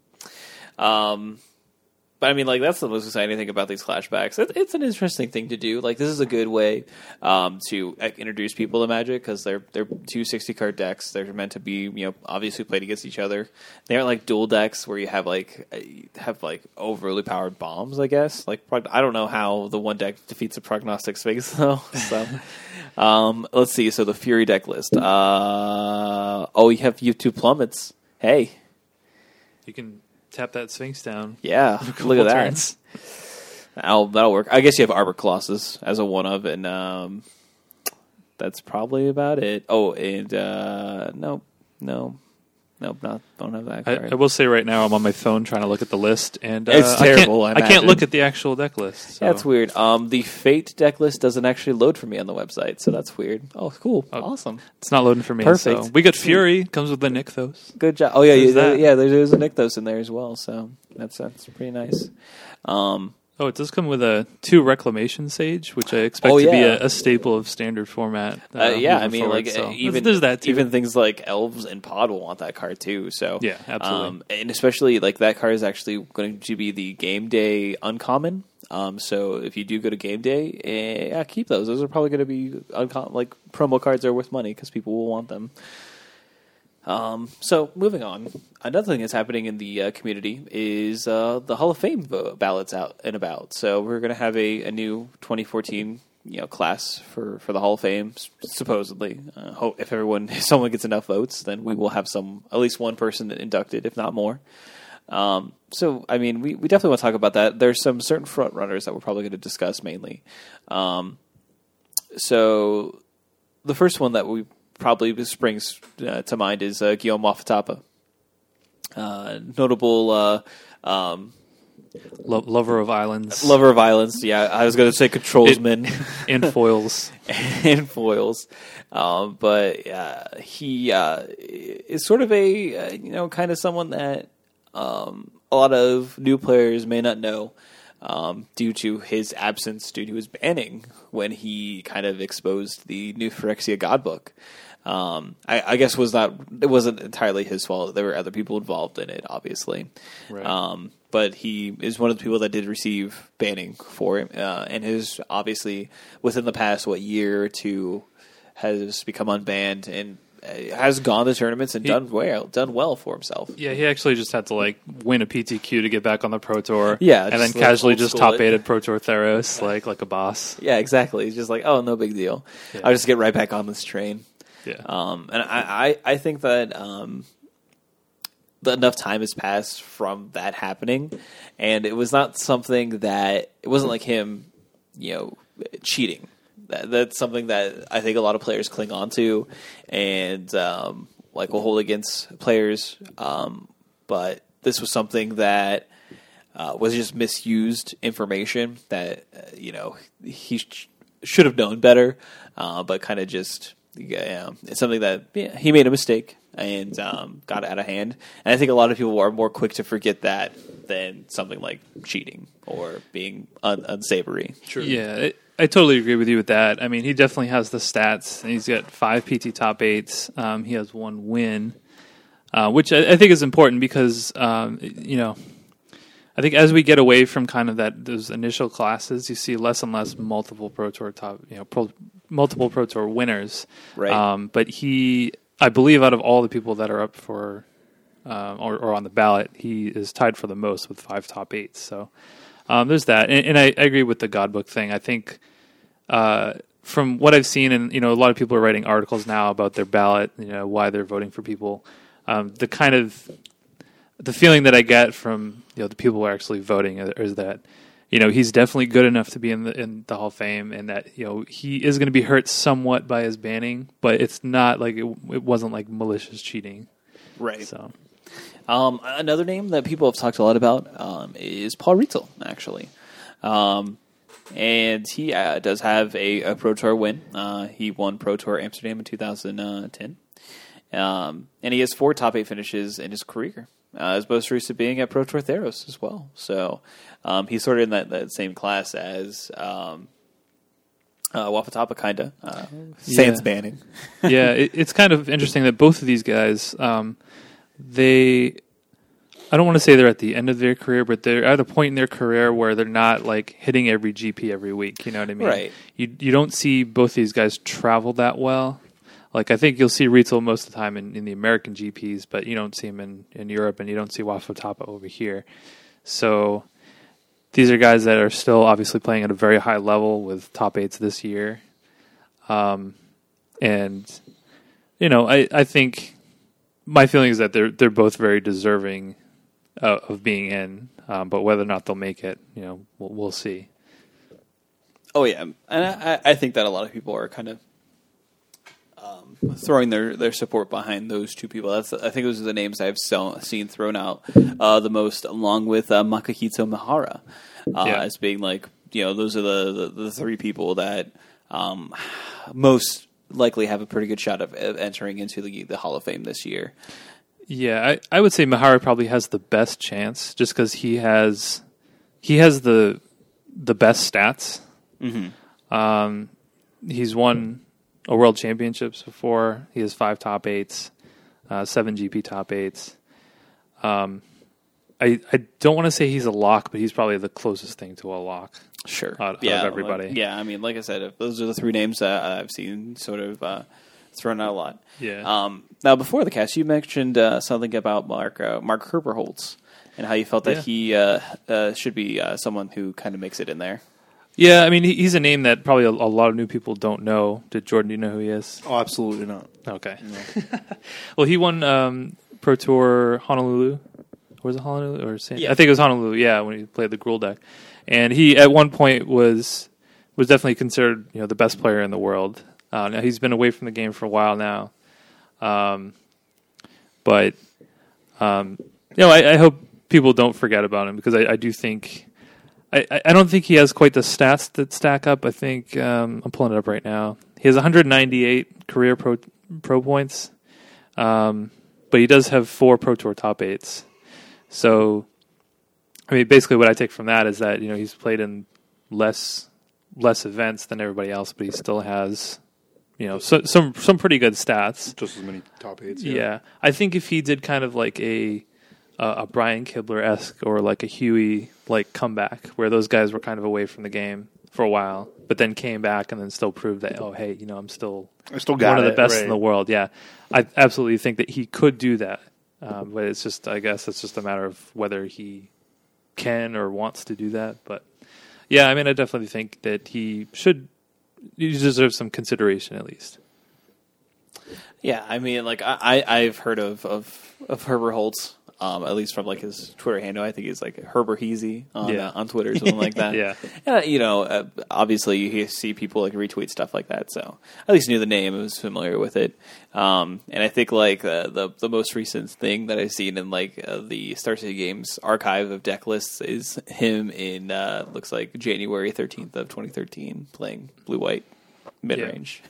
But I mean, like, that's the most exciting thing about these flashbacks. It's an interesting thing to do. Like, this is a good way to introduce people to Magic because they're 2 60-card decks. They're meant to be, obviously played against each other. They aren't like dual decks where you have overly powered bombs. I guess. Like, I don't know how the one deck defeats a Prognostic Sphinx though. So, let's see. So the Fury deck list. You have 2 plummets. Hey, you can tap that Sphinx down. Yeah, look at that. Turns. That'll work. I guess you have Arbor Colossus as a one of, and that's probably about it. Oh, and nope, don't have that card. I will say right now I'm on my phone trying to look at the list, and it's terrible. I can't look at the actual deck list. So. Yeah, it's weird. The Fate deck list doesn't actually load for me on the website, so that's weird. Oh, cool, awesome. It's not loading for me. Perfect. So we got Fury. Comes with the Nykthos. Good job. Oh yeah, there's a Nykthos in there as well. So that's pretty nice. It does come with a 2 Reclamation Sage, which I expect to be a staple of standard format. I mean, forward, even there's that too. Even things like Elves and Pod will want that card too. So yeah, absolutely. And especially like that card is actually going to be the game day uncommon. So if you do go to game day, keep those. Those are probably going to be like promo cards are worth money because people will want them. So moving on, another thing that's happening in the community is the Hall of Fame ballots out and about. So we're going to have a new 2014 class for the Hall of Fame. Supposedly, hope if someone gets enough votes, then we will have at least one person inducted, if not more. So I mean, we definitely want to talk about that. There's some certain front runners that we're probably going to discuss mainly. So the first one that we probably springs to mind is Guillaume Wafatapa. Notable lover of islands. Lover of islands, yeah. I was going to say controlsman. And foils. And foils. But he is sort of a, kind of someone that a lot of new players may not know. Due to his absence, due to his banning, when he kind of exposed the new Phyrexia Godbook. I guess it wasn't entirely his fault. There were other people involved in it, obviously. Right. But he is one of the people that did receive banning for him, and has obviously within the past year or two has become unbanned and has gone to tournaments and done well for himself. Yeah, he actually just had to win a PTQ to get back on the Pro Tour. Yeah, and then casually just top 8'd Pro Tour Theros like a boss. Yeah, exactly. He's just like, oh, no big deal. Yeah. I'll just get right back on this train. Yeah. And I think that enough time has passed from that happening, and it was not something that it wasn't like him, cheating. That's something that I think a lot of players cling on to, and will hold against players. But this was something that was just misused information that he should have known better, but kind of just. Yeah, it's something that he made a mistake and got out of hand. And I think a lot of people are more quick to forget that than something like cheating or being unsavory. True. Yeah, I totally agree with you with that. I mean, he definitely has the stats. He's got 5 PT top 8s. He has 1 win, which I think is important because, I I think as we get away from kind of those initial classes, you see less and less multiple Pro Tour multiple Pro Tour winners. Right. But I believe, out of all the people that are up for or on the ballot, he is tied for the most with 5 top 8s. So there's that, and I agree with the Godbook thing. I think from what I've seen, and a lot of people are writing articles now about their ballot, why they're voting for people. The feeling that I get from the people who are actually voting is that he's definitely good enough to be in the Hall of Fame, and that he is going to be hurt somewhat by his banning, but it's not like it wasn't like malicious cheating, right? So, another name that people have talked a lot about is Paul Rietzel, actually, and he does have a Pro Tour win. He won Pro Tour Amsterdam in 2010, and he has 4 top 8 finishes in his career. His most recent being at Pro Tour Theros as well. So he's sort of in that same class as Wafatapa, kind of. Sans banning. Yeah, it's kind of interesting that both of these guys, I don't want to say they're at the end of their career, but they're at a point in their career where they're not like hitting every GP every week. You know what I mean? Right. You don't see both these guys travel that well. Like, I think you'll see Rietzel most of the time in the American GPs, but you don't see him in Europe, and you don't see Wafatapa over here. So these are guys that are still obviously playing at a very high level with top 8s this year. And, I think my feeling is that they're both very deserving of being in, but whether or not they'll make it, we'll see. Oh, yeah. And I think that a lot of people are kind of throwing their support behind those 2 people. I think those are the names I've seen thrown out the most, along with Makahito Mihara, as being like, those are the 3 people that most likely have a pretty good shot of entering into the Hall of Fame this year. Yeah, I would say Mihara probably has the best chance, just because he has the best stats. Mm-hmm. He's won a World Championships before. He has 5 top 8s, 7 GP top 8s. I don't want to say he's a lock, but he's probably the closest thing to a lock. Sure. Out of everybody. Like I said, those are the 3 names that I've seen sort of thrown out a lot. Yeah. Now, before the cast, you mentioned something about Mark Herberholz and how you felt that he should be someone who kind of makes it in there. Yeah, I mean, he's a name that probably a lot of new people don't know. Did Jordan, do you know who he is? Oh, absolutely not. Okay. No. Well, he won Pro Tour Honolulu. Or was it Honolulu? Or I think it was Honolulu, yeah, when he played the Gruul deck. And he, at one point, was definitely considered the best player in the world. Now, he's been away from the game for a while now. But I hope people don't forget about him, because I do think... I don't think he has quite the stats that stack up. I think I'm pulling it up right now. He has 198 career pro points, but he does have 4 Pro Tour top 8s. So, I mean, basically, what I take from that is that he's played in less events than everybody else, but he still has some pretty good stats. Just as many top 8s. Yeah, I think if he did kind of like a Brian Kibler-esque or like a Huey like comeback, where those guys were kind of away from the game for a while, but then came back and then still proved that, oh, hey, I'm still got one of the best right in the world. Yeah, I absolutely think that he could do that, but it's just, I guess it's just a matter of whether he can or wants to do that. But yeah, I mean, I definitely think that he deserves some consideration at least. Yeah, I mean, like I've heard of Herberholz. At least from like his Twitter handle, I think he's like Herberheezy on Twitter or something like that. Yeah, obviously you see people like retweet stuff like that, so at least knew the name, I was familiar with it. And I think like the most recent thing that I've seen in like the Star City Games archive of deck lists is him in looks like January 13th of 2013 playing blue white mid range.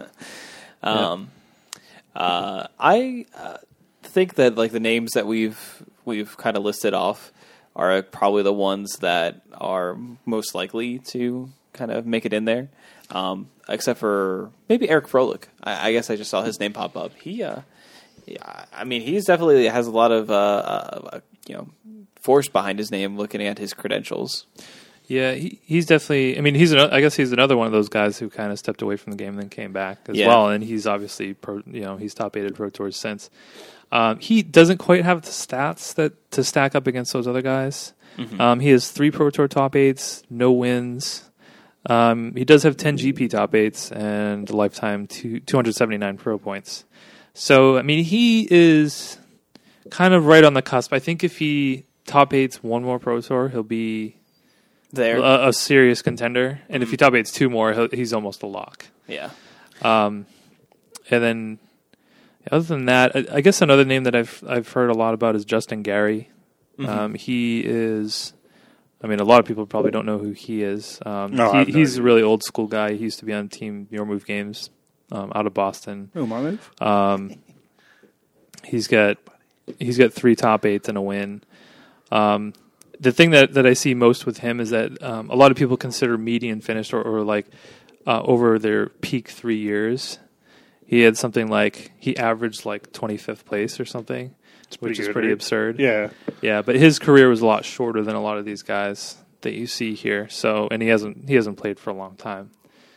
I think that like the names that we've kind of listed off are probably the ones that are most likely to kind of make it in there, except for maybe Eric Froelich. I guess I just saw his name pop up. I mean, he's definitely has a lot of force behind his name looking at his credentials. Yeah, he's definitely. I mean, I guess he's another one of those guys who kind of stepped away from the game and then came back as well. And he's obviously he's top 8 at Pro Tours since. He doesn't quite have the stats to stack up against those other guys. Mm-hmm. He has 3 Pro Tour top 8s, no wins. He does have 10 GP top 8s and a lifetime 279 pro points. So I mean, he is kind of right on the cusp. I think if he top 8s one more Pro Tour, he'll be there a serious contender, and if he top 8s 2 more, he's almost a lock. Yeah. And then other than that, I guess another name that I've heard a lot about is Justin Gary. Mm-hmm. He is. I mean, a lot of people probably don't know who he is. He's a really old school guy. He used to be on Team Your Move Games out of Boston. Oh, my move. He's got 3 top 8s and a win. The thing that I see most with him is that a lot of people consider median finished or like over their peak 3 years. He had something like he averaged like 25th place or something, which is pretty absurd. Yeah, yeah. But his career was a lot shorter than a lot of these guys that you see here. So, and he hasn't played for a long time.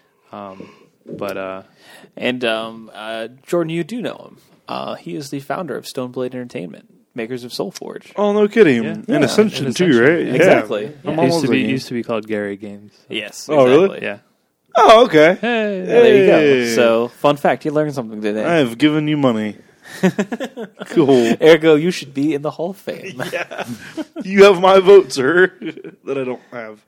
Jordan, you do know him. He is the founder of Stoneblade Entertainment, makers of SoulForge. Oh, no kidding. Yeah. In Ascension too, right? Yeah. Exactly. Yeah. Used to be called Gary Games. So. Yes. Oh, exactly. really? Yeah. Oh, okay. Hey. There you go. So, fun fact, you learned something today. I have given you money. Cool. Ergo, you should be in the Hall of Fame. Yeah. You have my vote, sir, that I don't have.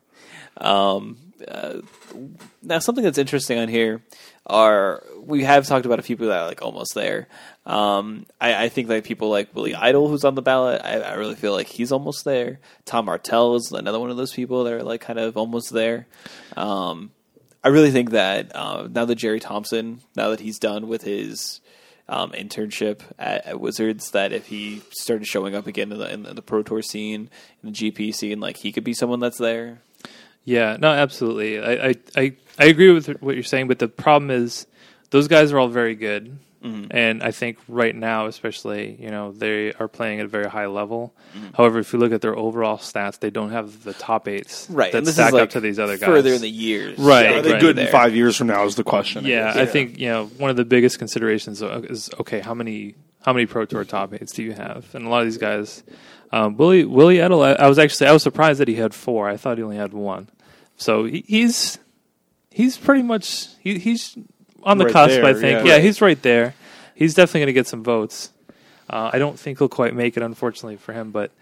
Now, something that's interesting on here we have talked about a few people that are like almost there. I think like people like Willie Idol, who's on the ballot. I really feel like he's almost there. Tom Martell is another one of those people that are like kind of almost there. I really think that now that Jerry Thompson, now that he's done with his internship at Wizards, that if he started showing up again in the Pro Tour scene, in the GP scene, like he could be someone that's there. Yeah, no, absolutely. I agree with what you're saying, but the problem is those guys are all very good. Mm-hmm. And I think right now, especially, they are playing at a very high level. Mm-hmm. However, if you look at their overall stats, they don't have the top 8s that stack up to these other guys. Further in the years. Right. Are they good in 5 years from now is the question. Yeah, I think, one of the biggest considerations is, okay, how many Pro Tour top 8s do you have? And a lot of these guys, Willie Edel, I was surprised that he had 4. I thought he only had 1. So he's pretty much, he's on the cusp, I think. Yeah, he's right there. He's definitely going to get some votes. I don't think he'll quite make it, unfortunately for him. But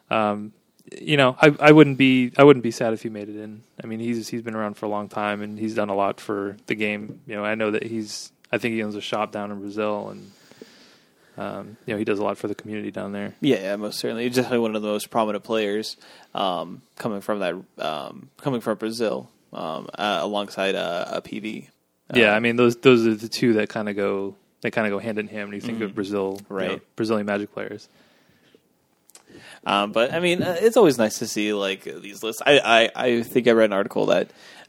I wouldn't be sad if he made it in. I mean, he's been around for a long time and he's done a lot for the game. I know that I think he owns a shop down in Brazil and he does a lot for the community down there. Yeah, most certainly. He's definitely one of the most prominent players coming from Brazil alongside a PV. Yeah, I mean those are the two that kind of go hand in hand when you think of Brazil, right? Brazilian Magic players. But I mean, it's always nice to see like these lists. I think I read an article that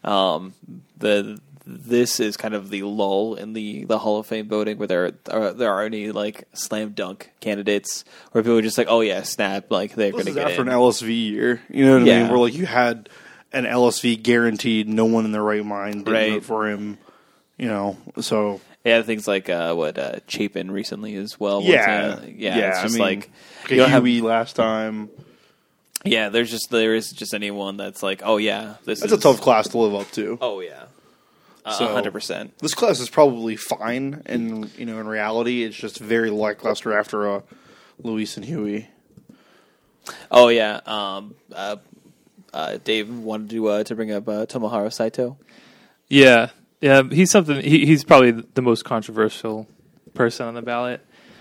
this is kind of the lull in the Hall of Fame voting, where there are any like slam dunk candidates, where people are just like, oh yeah, snap, like they're going to get after in. an LSV year, you know what I mean? Where like you had an LSV guaranteed, no one in their right mind didn't vote for him, so. Yeah, things like Chapin recently as well. Yeah. It's just like you don't have last time. Yeah, there is just anyone that's like, oh yeah, that's a tough class to live up to. Oh yeah, 100%. This class is probably fine, and in reality, it's just very lackluster after Luis and Huey. Oh yeah, Dave wanted to bring up Tomohiro Saito. Yeah. Yeah, he's something. He's probably the most controversial person on the ballot.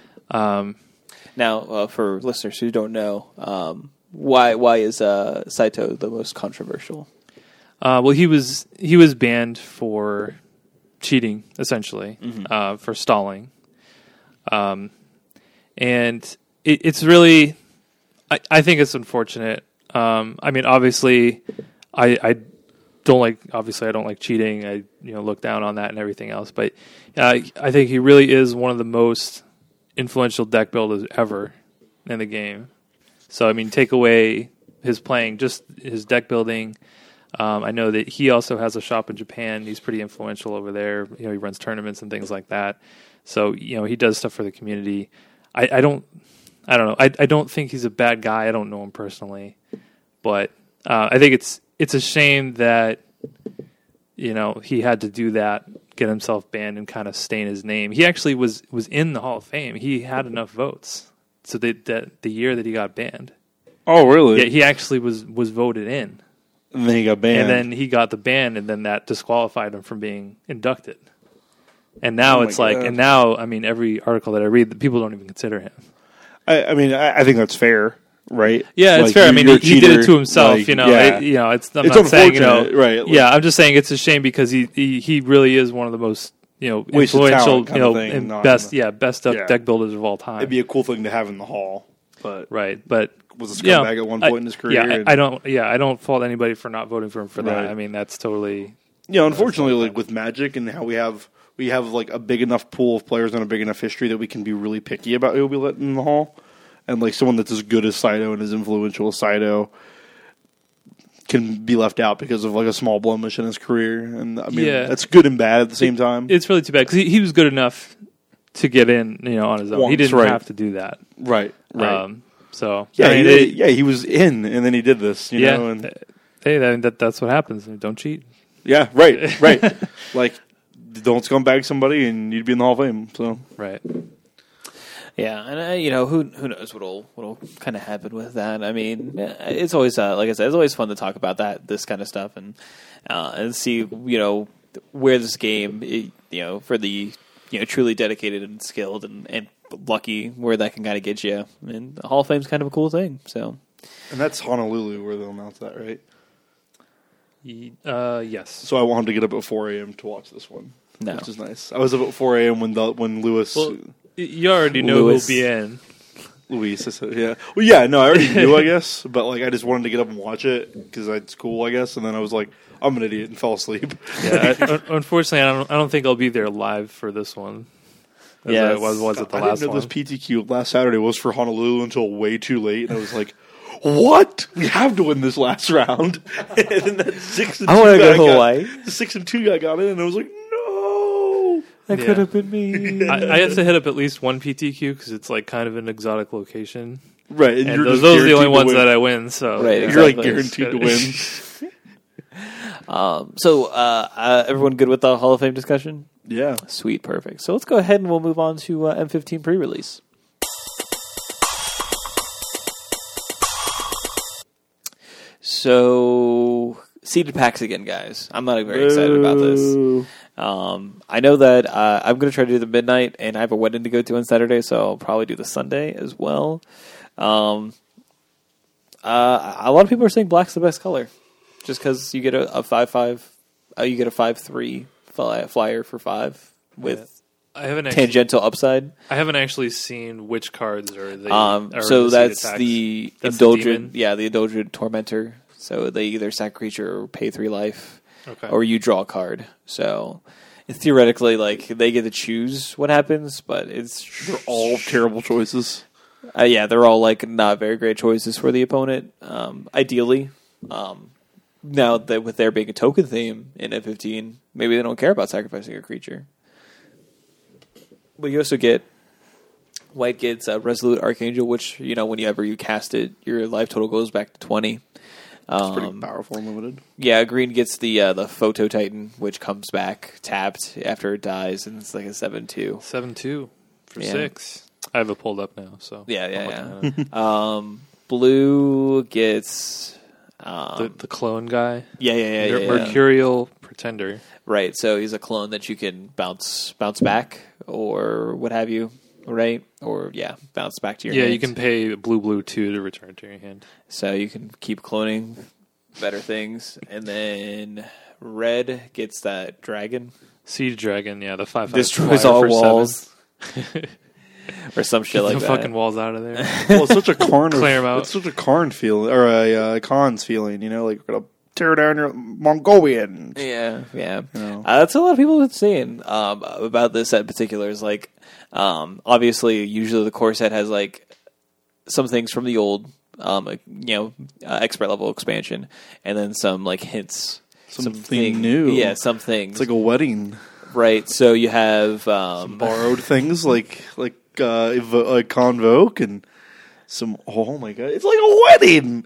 Now, for listeners who don't know, why is Saito the most controversial? Well, he was banned for cheating, essentially, for stalling, and it's really, I think it's unfortunate. I mean, obviously, I don't like cheating. I look down on that and everything else. But I think he really is one of the most influential deck builders ever in the game. So, I mean, take away his playing, just his deck building. I know that he also has a shop in Japan. He's pretty influential over there. He runs tournaments and things like that. So, he does stuff for the community. I don't know. I don't think he's a bad guy. I don't know him personally, but I think it's a shame that he had to do that, get himself banned, and kind of stain his name. He actually was in the Hall of Fame. He had enough votes, so that the year that he got banned. Oh, really? Yeah, he actually was voted in, And then he got banned. and then he got the ban, and then that disqualified him from being inducted. And now Oh it's my like, God. and now I mean, every article that I read, people don't even consider him. I think that's fair, right? Yeah, it's Like, fair. I mean, you're a he did it cheater, to himself. like, Yeah. yeah. I'm It's not saying unfortunate, right, like- yeah, I'm just saying it's a shame because he really is one of the most Waste of influential talent kind of thing, and not- best of Yeah. deck builders of all time. It'd be a cool thing to have in the hall, but Right, but was a scumbag at one point in his career. Yeah, and- I don't fault anybody for not voting for him for that. Right. I mean, that's totally Unfortunately, like with Magic and how we have like a big enough pool of players and a big enough history that we can be really picky about who we let in the hall. And like someone that's as good as Saito and as influential as Saito can be left out because of like a small blemish in his career. And I mean, Yeah. that's good and bad at the same time. it's really too bad because he was good enough to get in, on his own. He Once, didn't right. have to do that. Right. So Yeah, I mean, he was in, and then he did this. You know, and hey, that's what happens. Don't cheat. yeah, right. Like, don't scumbag somebody, and you'd be in the Hall of Fame. So Right. Yeah, and who knows what'll kind of happen with that. I mean, it's always like I said, it's always fun to talk about this kind of stuff and see where this game for the truly dedicated and skilled and lucky where that can kind of get you. And the Hall of Fame's kind of a cool thing. So and that's Honolulu where they'll announce that, right? Yes. So I want him to get up at 4 a.m. to watch this one, no, which is nice. I was up at 4 a.m. when Lewis. Well, you already know Lewis. who'll be in. Luis, I said, yeah. Well, yeah, no, I already knew, I guess, but like I just wanted to get up and watch it because it's cool, I guess. And then I was like, I'm an idiot and fell asleep. Yeah, unfortunately, I don't think I'll be there live for this one. As Yeah, I was at the I last didn't know one. this PTQ last Saturday was for Honolulu until way too late, and I was like, "What? We have to win this last round." And then that 6-2 I wanna go guy to Hawaii. The 6-2 guy got in, and I was like, "No." that Yeah. could have been me. I have to hit up at least one PTQ because it's like kind of an exotic location, Right, and and you're those just are the only guaranteed to ones win. that I win. So Right, You're like exactly. guaranteed to win. So everyone good with the Hall of Fame discussion? Yeah. Sweet, perfect. So let's go ahead and we'll move on to M15 pre-release. So seeded packs again, guys. I'm not very excited about this. Boo. I know that I'm going to try to do the midnight, and I have a wedding to go to on Saturday, so I'll probably do the Sunday as well. A lot of people are saying black's the best color, just because you get a 5/5, you get a 5/3 flyer for 5 with I haven't actually, tangential upside. I haven't actually seen which cards are the. So the that's seeded the packs. That's the indulgent, demon? the indulgent tormentor. So they either sack creature or pay 3 life. Okay. Or you draw a card. So theoretically, like they get to choose what happens, but it's They're all terrible choices. they're all like not very great choices for the opponent. Ideally, now that with there being a token theme in F15, maybe they don't care about sacrificing a creature. But you also get white gets Resolute Archangel, which whenever you cast it, your life total goes back to 20. It's pretty powerful and limited. Yeah, green gets the Photo Titan, which comes back tapped after it dies, and it's like a 7/2. 7/2 for Yeah. 6. I have it pulled up now, so Yeah. I'm looking at it. Blue gets the clone guy, yeah. Mercurial Pretender. Right. So he's a clone that you can bounce back or what have you, right? Or bounce back to your Yeah, hand. you can pay blue 2 to return to your hand. So you can keep cloning better things, and then red gets that dragon. Siege Dragon, yeah, the 5/5 Destroys flyer all for 7. walls. Or some shit Get like the that. fucking walls out of there. Well, it's such a Karn. Clear 'em out. It's such a Karn feeling, or a Khan's feeling. Like we're gonna tear down your Mongolian. Yeah. know. That's a lot of people have been saying about this set in particular. Is like, obviously, usually the core set has like some things from the old expert level expansion, and then some like hints, Something new. Yeah, some things. It's like a wedding. Right. So you have Borrowed things like Convoke and some. Oh my god! It's like a wedding.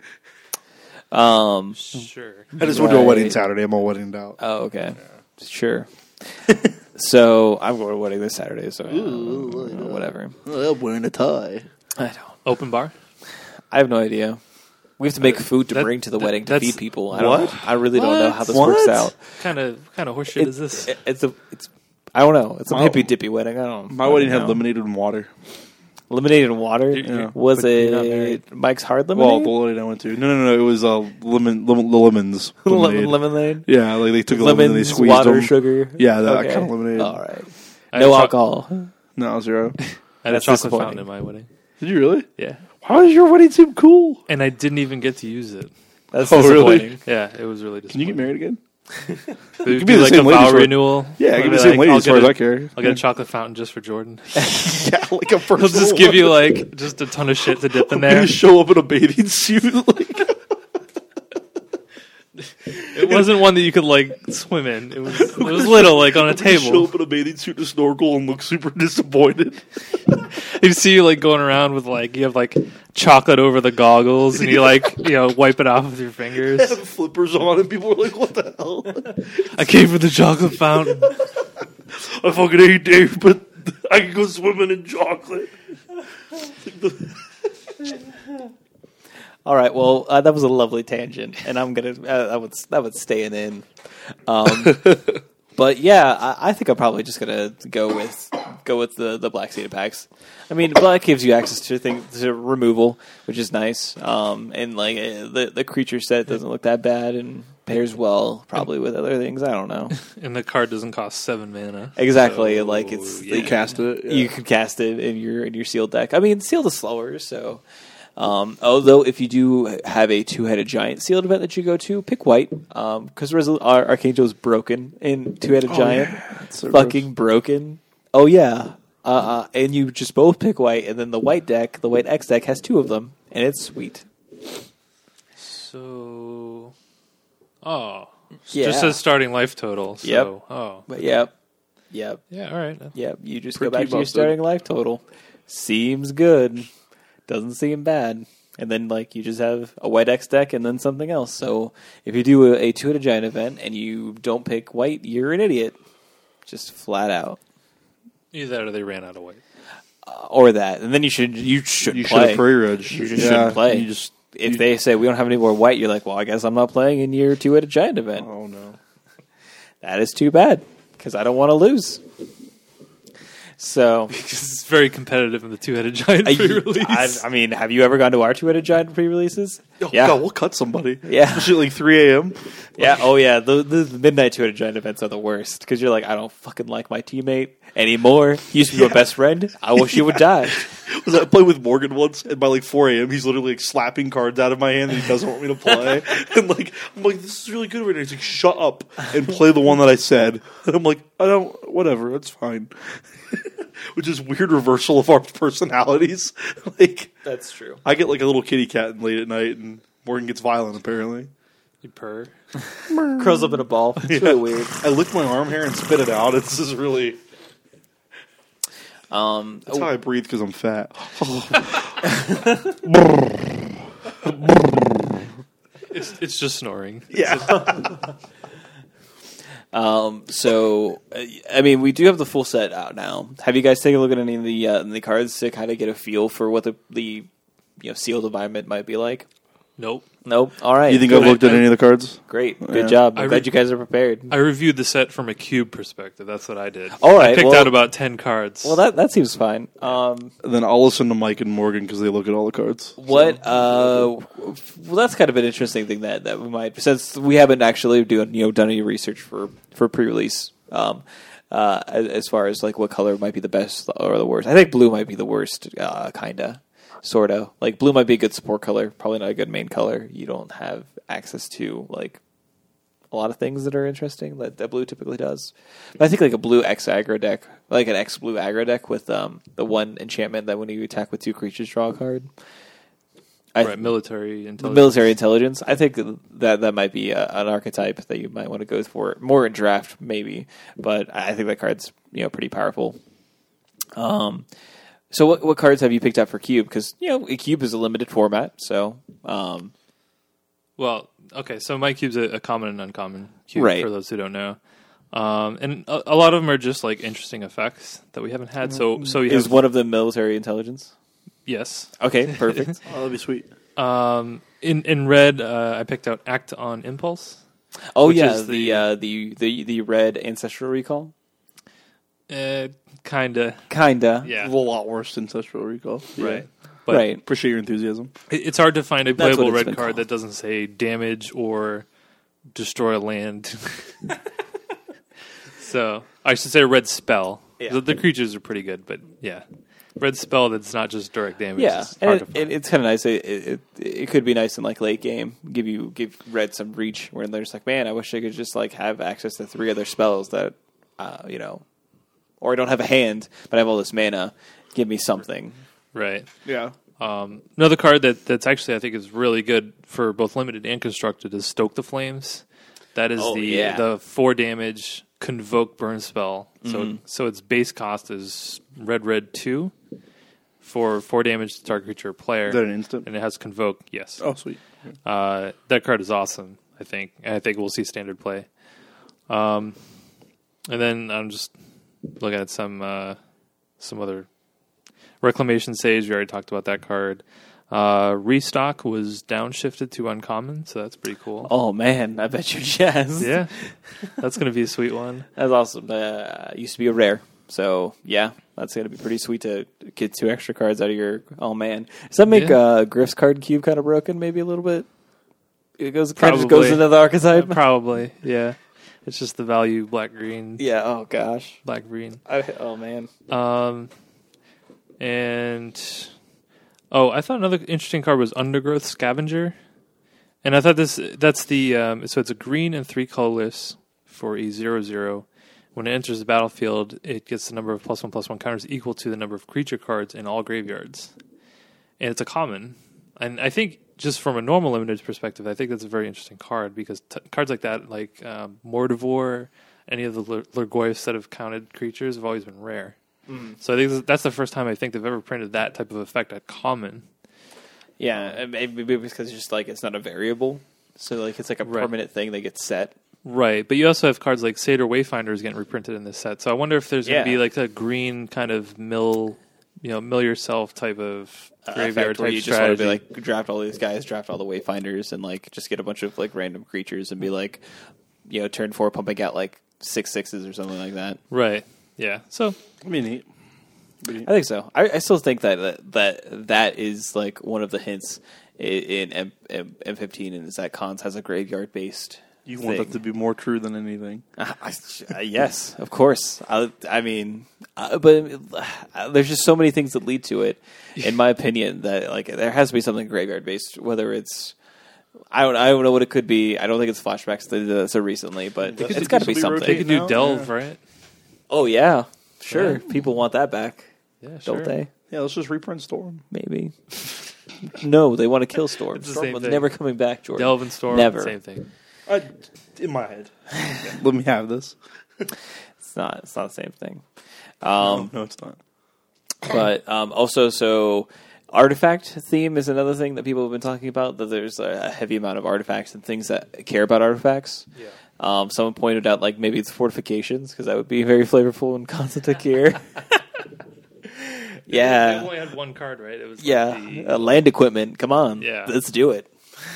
Sure. I just went to a wedding Right. Saturday. I'm all weddinged out. Oh, okay. Sure. So I'm going to a wedding this Saturday, so whatever. I'm wearing a tie. I don't. Open bar? I have no idea. We have to make food to that- bring to the that- wedding to that's- feed people. What? I really don't know how this What? works out. Kind of horseshit is this? It's I don't know. It's a My- hippy dippy wedding. I don't. My wedding had know. lemonade and water. Lemonade and water. Yeah. Was But you're not it married. Mike's Hard Well, Lemonade? the wedding I went to. No. It was the lemons. Lemonade. Lemonade. Yeah, like they took a lemon and they Lemons, squeezed water, them. sugar. Yeah, that kind of lemonade. All right. I No had alcohol. No, 0. I had a That's chocolate disappointing. fountain in my wedding. Did you really? Yeah. Why does your wedding seem cool? And I didn't even get to use it. That's Oh, really? disappointing. Yeah, it was really Can you disappointing. get married again? It be the like same a lady vow for- renewal. Yeah, I'll give be me the same lady I'll as far get as a- I care. I'll get a chocolate fountain just for Jordan. Yeah, like a personal. He'll just give you like just a ton of shit to dip in I'm there. gonna show up in a bathing suit. Like, It wasn't one that you could like swim in. It was little, like on a show table. up in a bathing suit to snorkel and look super disappointed. You see you like going around with like you have like chocolate over the goggles, and you like wipe it off with your fingers. Have flippers on, and people are like, "What the hell?" I came for the chocolate fountain. I fucking hate Dave, but I can go swimming in chocolate. All right. Well, that was a lovely tangent, and I'm gonna that would stay in. But yeah, I think I'm probably just gonna go with the black seeded packs. I mean, black gives you access to removal, which is nice. And like the creature set doesn't look that bad and pairs well probably with other things. I don't know And the card doesn't cost 7 mana. exactly. So, Like it's yeah. You cast it. Yeah. you can cast it in your sealed deck. I mean, sealed is slower, so. Although if you do have a 2-headed giant sealed event that you go to, pick white because Archangel is broken in 2-headed giant, That's so fucking broken. Oh yeah, and you just both pick white, and then the white deck, the white X deck, has 2 of them, and it's sweet. So, Yeah. just says starting life total. So, Yep. Oh, But yep. yeah. All right. You just Pretty go back to your busted. starting life total. Seems good. Doesn't seem bad. And then, like, you just have a white X deck and then something else. So, if you do a 2-headed giant event and you don't pick white, you're an idiot. Just flat out. Either that or they ran out of white. Or that. And then you should You play. should have prairie reg. You just shouldn't play. You just, If they say, we don't have any more white, you're like, well, I guess I'm not playing in your 2-headed giant event. oh no. That is too bad. Because I don't want to lose. So... It's very competitive in the 2-headed giant pre-release. I mean, have you ever gone to our 2-headed giant pre-releases? Oh, Yeah. God, we'll cut somebody. Yeah. Especially at like 3 a.m. Yeah. Oh, yeah. The midnight 2-headed giant events are the worst because you're like, I don't fucking like my teammate anymore. He used to be my best friend. I wish he would die. I played with Morgan once, and by like 4 a.m., he's literally like slapping cards out of my hand that he doesn't want me to play. And like, I'm like, this is really good right now. He's like, shut up and play the one that I said. And I'm like, I don't, whatever, that's fine. Which is weird reversal of our personalities. Like, That's true. I get like a little kitty cat late at night, and Morgan gets violent apparently. You purr. Curls up in a ball. It's really weird. I lick my arm hair and spit it out. This is really. That's how I breathe because I'm fat. It's just snoring. Yeah. So, I mean, we do have the full set out now. Have you guys taken a look at any of the cards to kind of get a feel for what the sealed environment might be like? Nope. Nope. All right. You think I've looked at any of the cards? Great. Good Yeah. job. I'm I glad you guys are prepared. I reviewed the set from a cube perspective. That's what I did. All right, I picked well- out about 10 cards. Well, that seems fine. And then I'll listen to Mike and Morgan because they look at all the cards. What? Well, that's kind of an interesting thing that we might, since we haven't actually done any research for pre-release. As far as like what color might be the best or the worst, I think blue might be the worst. Kinda, sorta. Like blue might be a good support color, probably not a good main color. You don't have access to like a lot of things that are interesting that blue typically does. But I think like a blue X aggro deck, like an X blue aggro deck with the one enchantment that when you attack with 2 creatures, draw a card. Right, military intelligence. Military intelligence. I think that might be an archetype that you might want to go for more in draft, maybe. But I think that card's pretty powerful. So what cards have you picked up for Cube? Because Cube is a limited format. So well, okay. So my cube's a common and uncommon cube Right. for those who don't know. And a lot of them are just like interesting effects that we haven't had. So you is have, one of them military intelligence? yes. Okay, perfect. Oh, that'd be sweet. In red, I picked out Act on Impulse. Oh Which yeah, is the red ancestral recall. Kinda. Yeah. A lot worse than Ancestral Recall. Right. Yeah. But Right. Appreciate your enthusiasm. it's hard to find a That's what playable it's red been card called. that doesn't say damage or destroy land. So I should say red spell. Yeah. The creatures are pretty good, but yeah, red spell that's not just direct damage. Yeah, is hard and to find. it's kind of nice. It could be nice in like late game. Give red some reach where they're just like, man, I wish I could just like have access to 3 other spells that, or I don't have a hand, but I have all this mana. Give me something. Right. Yeah. Another card that's actually I think is really good for both limited and constructed is Stoke the Flames. That is the 4 damage Convoke burn spell. So its base cost is red 2 for 4 damage to target creature or player. Is that an instant? And it has Convoke. Yes. Oh, sweet. That card is awesome. I think, and I think we'll see standard play. And then I'm just looking at some other Reclamation Sage. We already talked about that card. Restock was downshifted to uncommon, so that's pretty cool. Oh man, I bet you're jazzed. Yeah, that's going to be a sweet one. That's awesome. Used to be a rare, so yeah, that's gonna be pretty sweet to get 2 extra cards out of your. Oh man, does that make Griff's card cube kind of broken? Maybe a little bit. It goes kind of just goes into the archetype. Probably, yeah. It's just the value black green. Yeah. Oh gosh. Black green. Oh man. I thought another interesting card was Undergrowth Scavenger, and I thought that's the so it's a green and 3 colorless for a 0/0. When it enters the battlefield, it gets the number of +1/+1 counters equal to the number of creature cards in all graveyards, and it's a common. And I think just from a normal limited perspective, I think that's a very interesting card because cards like that, like Mordivore, any of the Lurgoyf set of counted creatures, have always been rare. So I think that's the first time I think they've ever printed that type of effect at common. Yeah, maybe because it's just like it's not a variable, so like it's like a permanent thing that gets set. Right, but you also have cards like Seder Wayfinder is getting reprinted in this set. So I wonder if there's going to be like a green kind of mill yourself type of graveyard Effect where type you just want to strategy. be like draft all these guys, draft all the Wayfinders, and like just get a bunch of like random creatures and be like, turn 4 pumping out like 6 6s or something like that. Right. Yeah. So That'd be neat. I think so. I still think that is like one of the hints in M15 and is that Cons has a graveyard based. You want that to be more true than anything. Yes, of course. I mean, but there's just so many things that lead to it, in my opinion, that like there has to be something graveyard based. Whether it's, I don't know what it could be. I don't think it's flashbacks they did that so recently, but it's got to be something. they could do now? Delve, Yeah. right? Oh yeah, sure. Yeah. People want that back, Yeah, sure. don't they? Yeah, let's just reprint Storm. Maybe. No, they want to kill Storm. It's the Storm same was thing. never coming back, Jordan. Delve and Storm, Never. same thing. In my head. Let me have this. It's not the same thing. No, it's not. But also, so artifact theme is another thing that people have been talking about. That there's a heavy amount of artifacts and things that care about artifacts. Yeah. Someone pointed out like maybe it's fortifications because that would be very flavorful in Constantine Kier. They Yeah, only had one card, right? It was land equipment. Come on, Yeah. let's do it.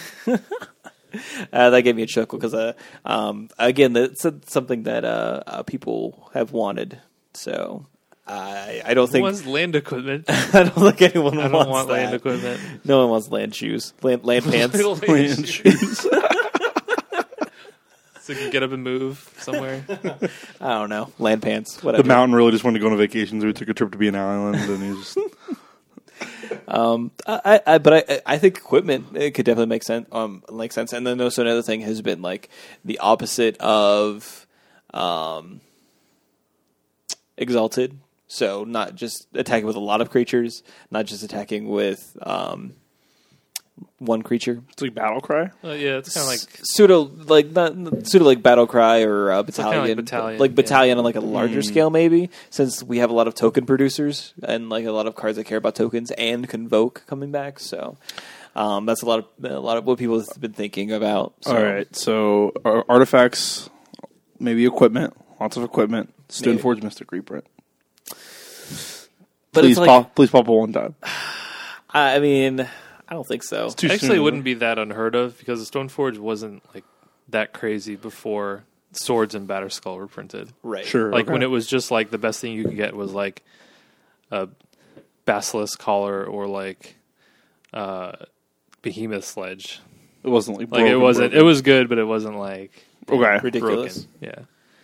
That gave me a chuckle because, again, that's something that people have wanted. So I don't Who think wants land equipment? I don't think anyone I don't wants want that. land equipment. No one wants land shoes, land pants. Land shoes. So you can get up and move somewhere. I don't know, land pants. Whatever. The mountain really just wanted to go on a vacation, so we took a trip to be an island, and he just... I think equipment it could definitely make sense. And then also another thing has been like the opposite of exalted. So not just attacking with a lot of creatures, not just attacking with one creature. It's like Battle Cry. Yeah, it's kind of like Pseudo like Battle Cry or Battalion, Battalion, Battalion on like a larger scale maybe. Since we have a lot of token producers and like a lot of cards that care about tokens and Convoke coming back, so that's a lot of what people have been thinking about. So. All right, so artifacts, maybe equipment, lots of equipment. Stoneforge Mystic Reprint. But please pop a one time. I mean, I don't think so. Actually, it wouldn't be that unheard of because the Stoneforge wasn't like that crazy before Swords and Batterskull were printed. Right. Sure. Like when it was just like the best thing you could get was like a Basilisk Collar or like Behemoth Sledge. It wasn't like It wasn't. It was good, but it wasn't like ridiculous. broken. Yeah.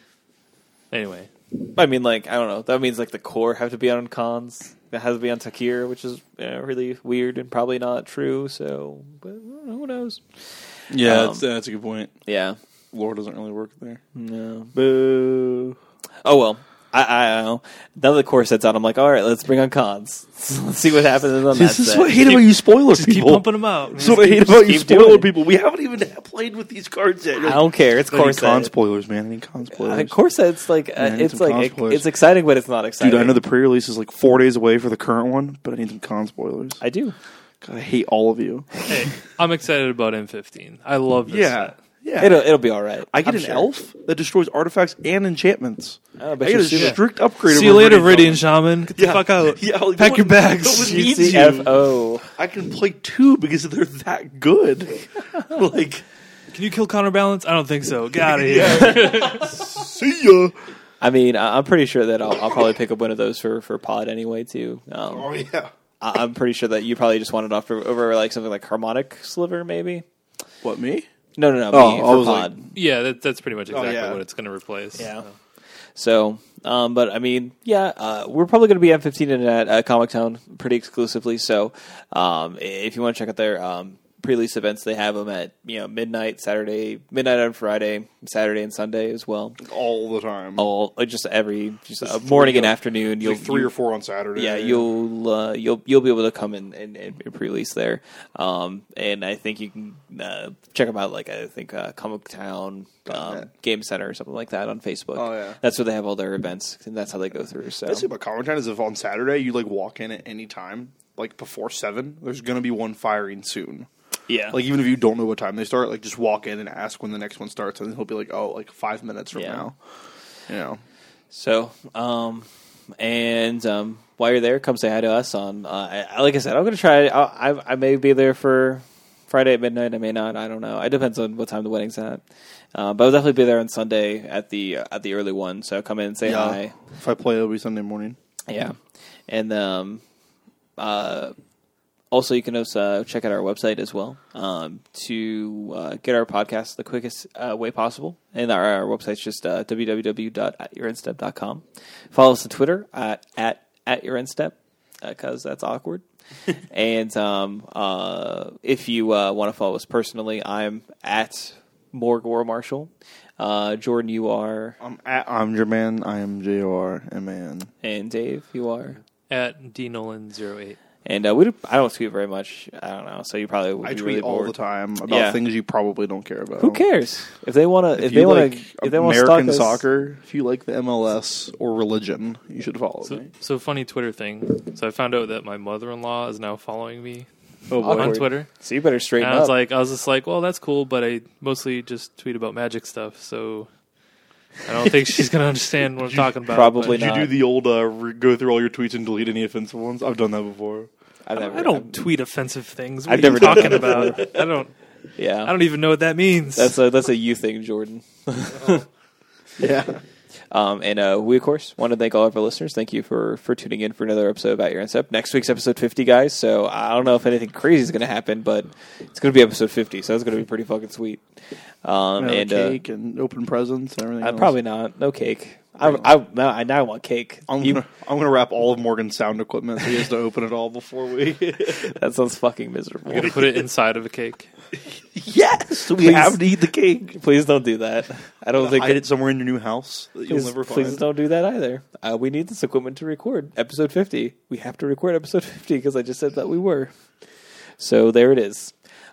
Anyway, I mean, like I don't know. That means like the core have to be on cons. That has to be on Takir, which is really weird and probably not true. So, but who knows? Yeah, that's a good point. Yeah, lore doesn't really work there. No. Boo. Oh well. I don't know. Now the core set's out, I'm like, all right, let's bring on cons. Let's see what happens on that This is set. what I hate about you spoilers people. keep pumping them out. This is what I hate about you keep doing spoiler it. people. We haven't even played with these cards yet. I don't care. It's core con set. spoilers, man. I need con spoilers. Core set's like I need it's some like con spoilers. it's exciting, but it's not exciting. Dude, I know the pre-release is like 4 days away for the current one, but I need some con spoilers. I do. God, I hate all of you. Hey, I'm excited about M15. I love this. set. Yeah. It'll be all right. I get I'm an sure. elf that destroys artifacts and enchantments. Oh, I but get you're a super. strict upgrade. See you later, Viridian Shaman. Get the fuck out. Yeah, like, Pack no your one- bags. no one needs you. GCFO. I can play 2 because they're that good. Like, Can you kill counterbalance? I don't think so. Get out of here. see ya. I mean, I'm pretty sure that I'll probably pick up one of those for pod anyway too. Oh yeah. I'm pretty sure that you probably just wanted over like something like Harmonic Sliver, maybe. What, me? No, Oh, me I for was pod. Yeah, that's pretty much exactly yeah. what it's going to replace. Yeah. So, but I mean, we're probably going to be M15 in at Comic Town pretty exclusively. So, if you want to check out their pre-release events, they have them at midnight on Friday, Saturday and Sunday as well. All the time. All just morning and afternoon. Like 3 or 4 on Saturday. Yeah, you'll be able to come and pre-release there, and I think you can check them out. Like I think Comic Town Game Center or something like that on Facebook. Oh yeah, that's where they have all their events, and that's how they go through. So that's about Comic Town is if on Saturday you like walk in at any time, like before 7, there's gonna be one firing soon. Yeah, like even if you don't know what time they start, like just walk in and ask when the next one starts, and he'll be like, "Oh, like 5 minutes from now." So, while you're there, come say hi to us on. Like I said, I'm gonna try. I may be there for Friday at midnight. I may not. I don't know. It depends on what time the wedding's at. But I'll definitely be there on Sunday at the early one. So come in and say hi. If I play, it'll be Sunday morning. Yeah, and also, you can also check out our website as well to get our podcast the quickest way possible. And our website's just www.atyourendstep.com. Follow us on Twitter at @yourendstep because that's awkward. And if you want to follow us personally, I'm at Morgor Marshall. Jordan, you are? I'm your man. I am JORMAN. And Dave, you are? At DNolan08. And I don't tweet very much. I don't know. So you probably would I be tweet really all bored. the time about things you probably don't care about. Who cares if they want to? If you they want like to, if they want to American stalk us, soccer, if you like the MLS or religion, you should follow me. So funny Twitter thing. So I found out that my mother-in-law is now following me Oh boy. on Awkward. Twitter. So you better straighten And up. I was just like, well, that's cool, but I mostly just tweet about magic stuff, so I don't think she's going to understand what I'm talking about. Probably Did you not. do the old go through all your tweets and delete any offensive ones? I've done that before. I've never, I don't tweet offensive things. What I've are you never done talking that about? I don't even know what that means. That's a you thing, Jordan. Yeah. And we, of course, want to thank all of our listeners. Thank you for tuning in for another episode of At Your End. Next week's episode 50, guys. So I don't know if anything crazy is going to happen, but it's going to be episode 50, so it's going to be pretty fucking sweet. And cake and open presents and everything else. probably not. No cake. I now want cake. I'm gonna wrap all of Morgan's sound equipment so he has to open it all before we. That sounds fucking miserable. You're going to put it inside of a cake. Yes, we have to eat the cake. Please don't do that. I don't think. Hide it somewhere in your new house that you'll never find. Please don't do that either. We need this equipment to record episode 50. We have to record episode 50 because I just said that we were. So there it is.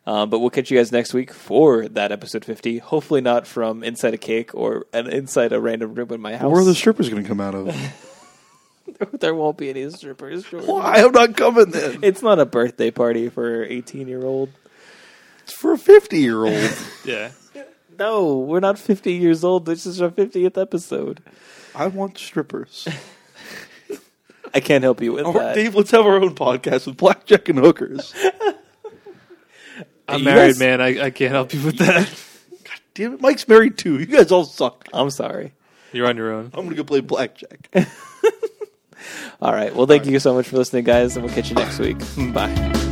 But we'll catch you guys next week for that episode 50. Hopefully not from inside a cake or inside a random room in my house. Where are the strippers going to come out of? There won't be any strippers. Jordan. Why? I'm not coming then. It's not a birthday party for 18-year-old. It's for a 50-year-old. Yeah. No, we're not 50 years old. This is our 50th episode. I want strippers. I can't help you with All right, that. Dave, let's have our own podcast with blackjack and hookers. I'm You married, guys- man. I can't help you with that. God damn it, Mike's married too. You guys all suck. I'm sorry. You're on your own. I'm going to go play blackjack. All right. Well, thank you so much for listening, guys, and we'll catch you next week. Bye.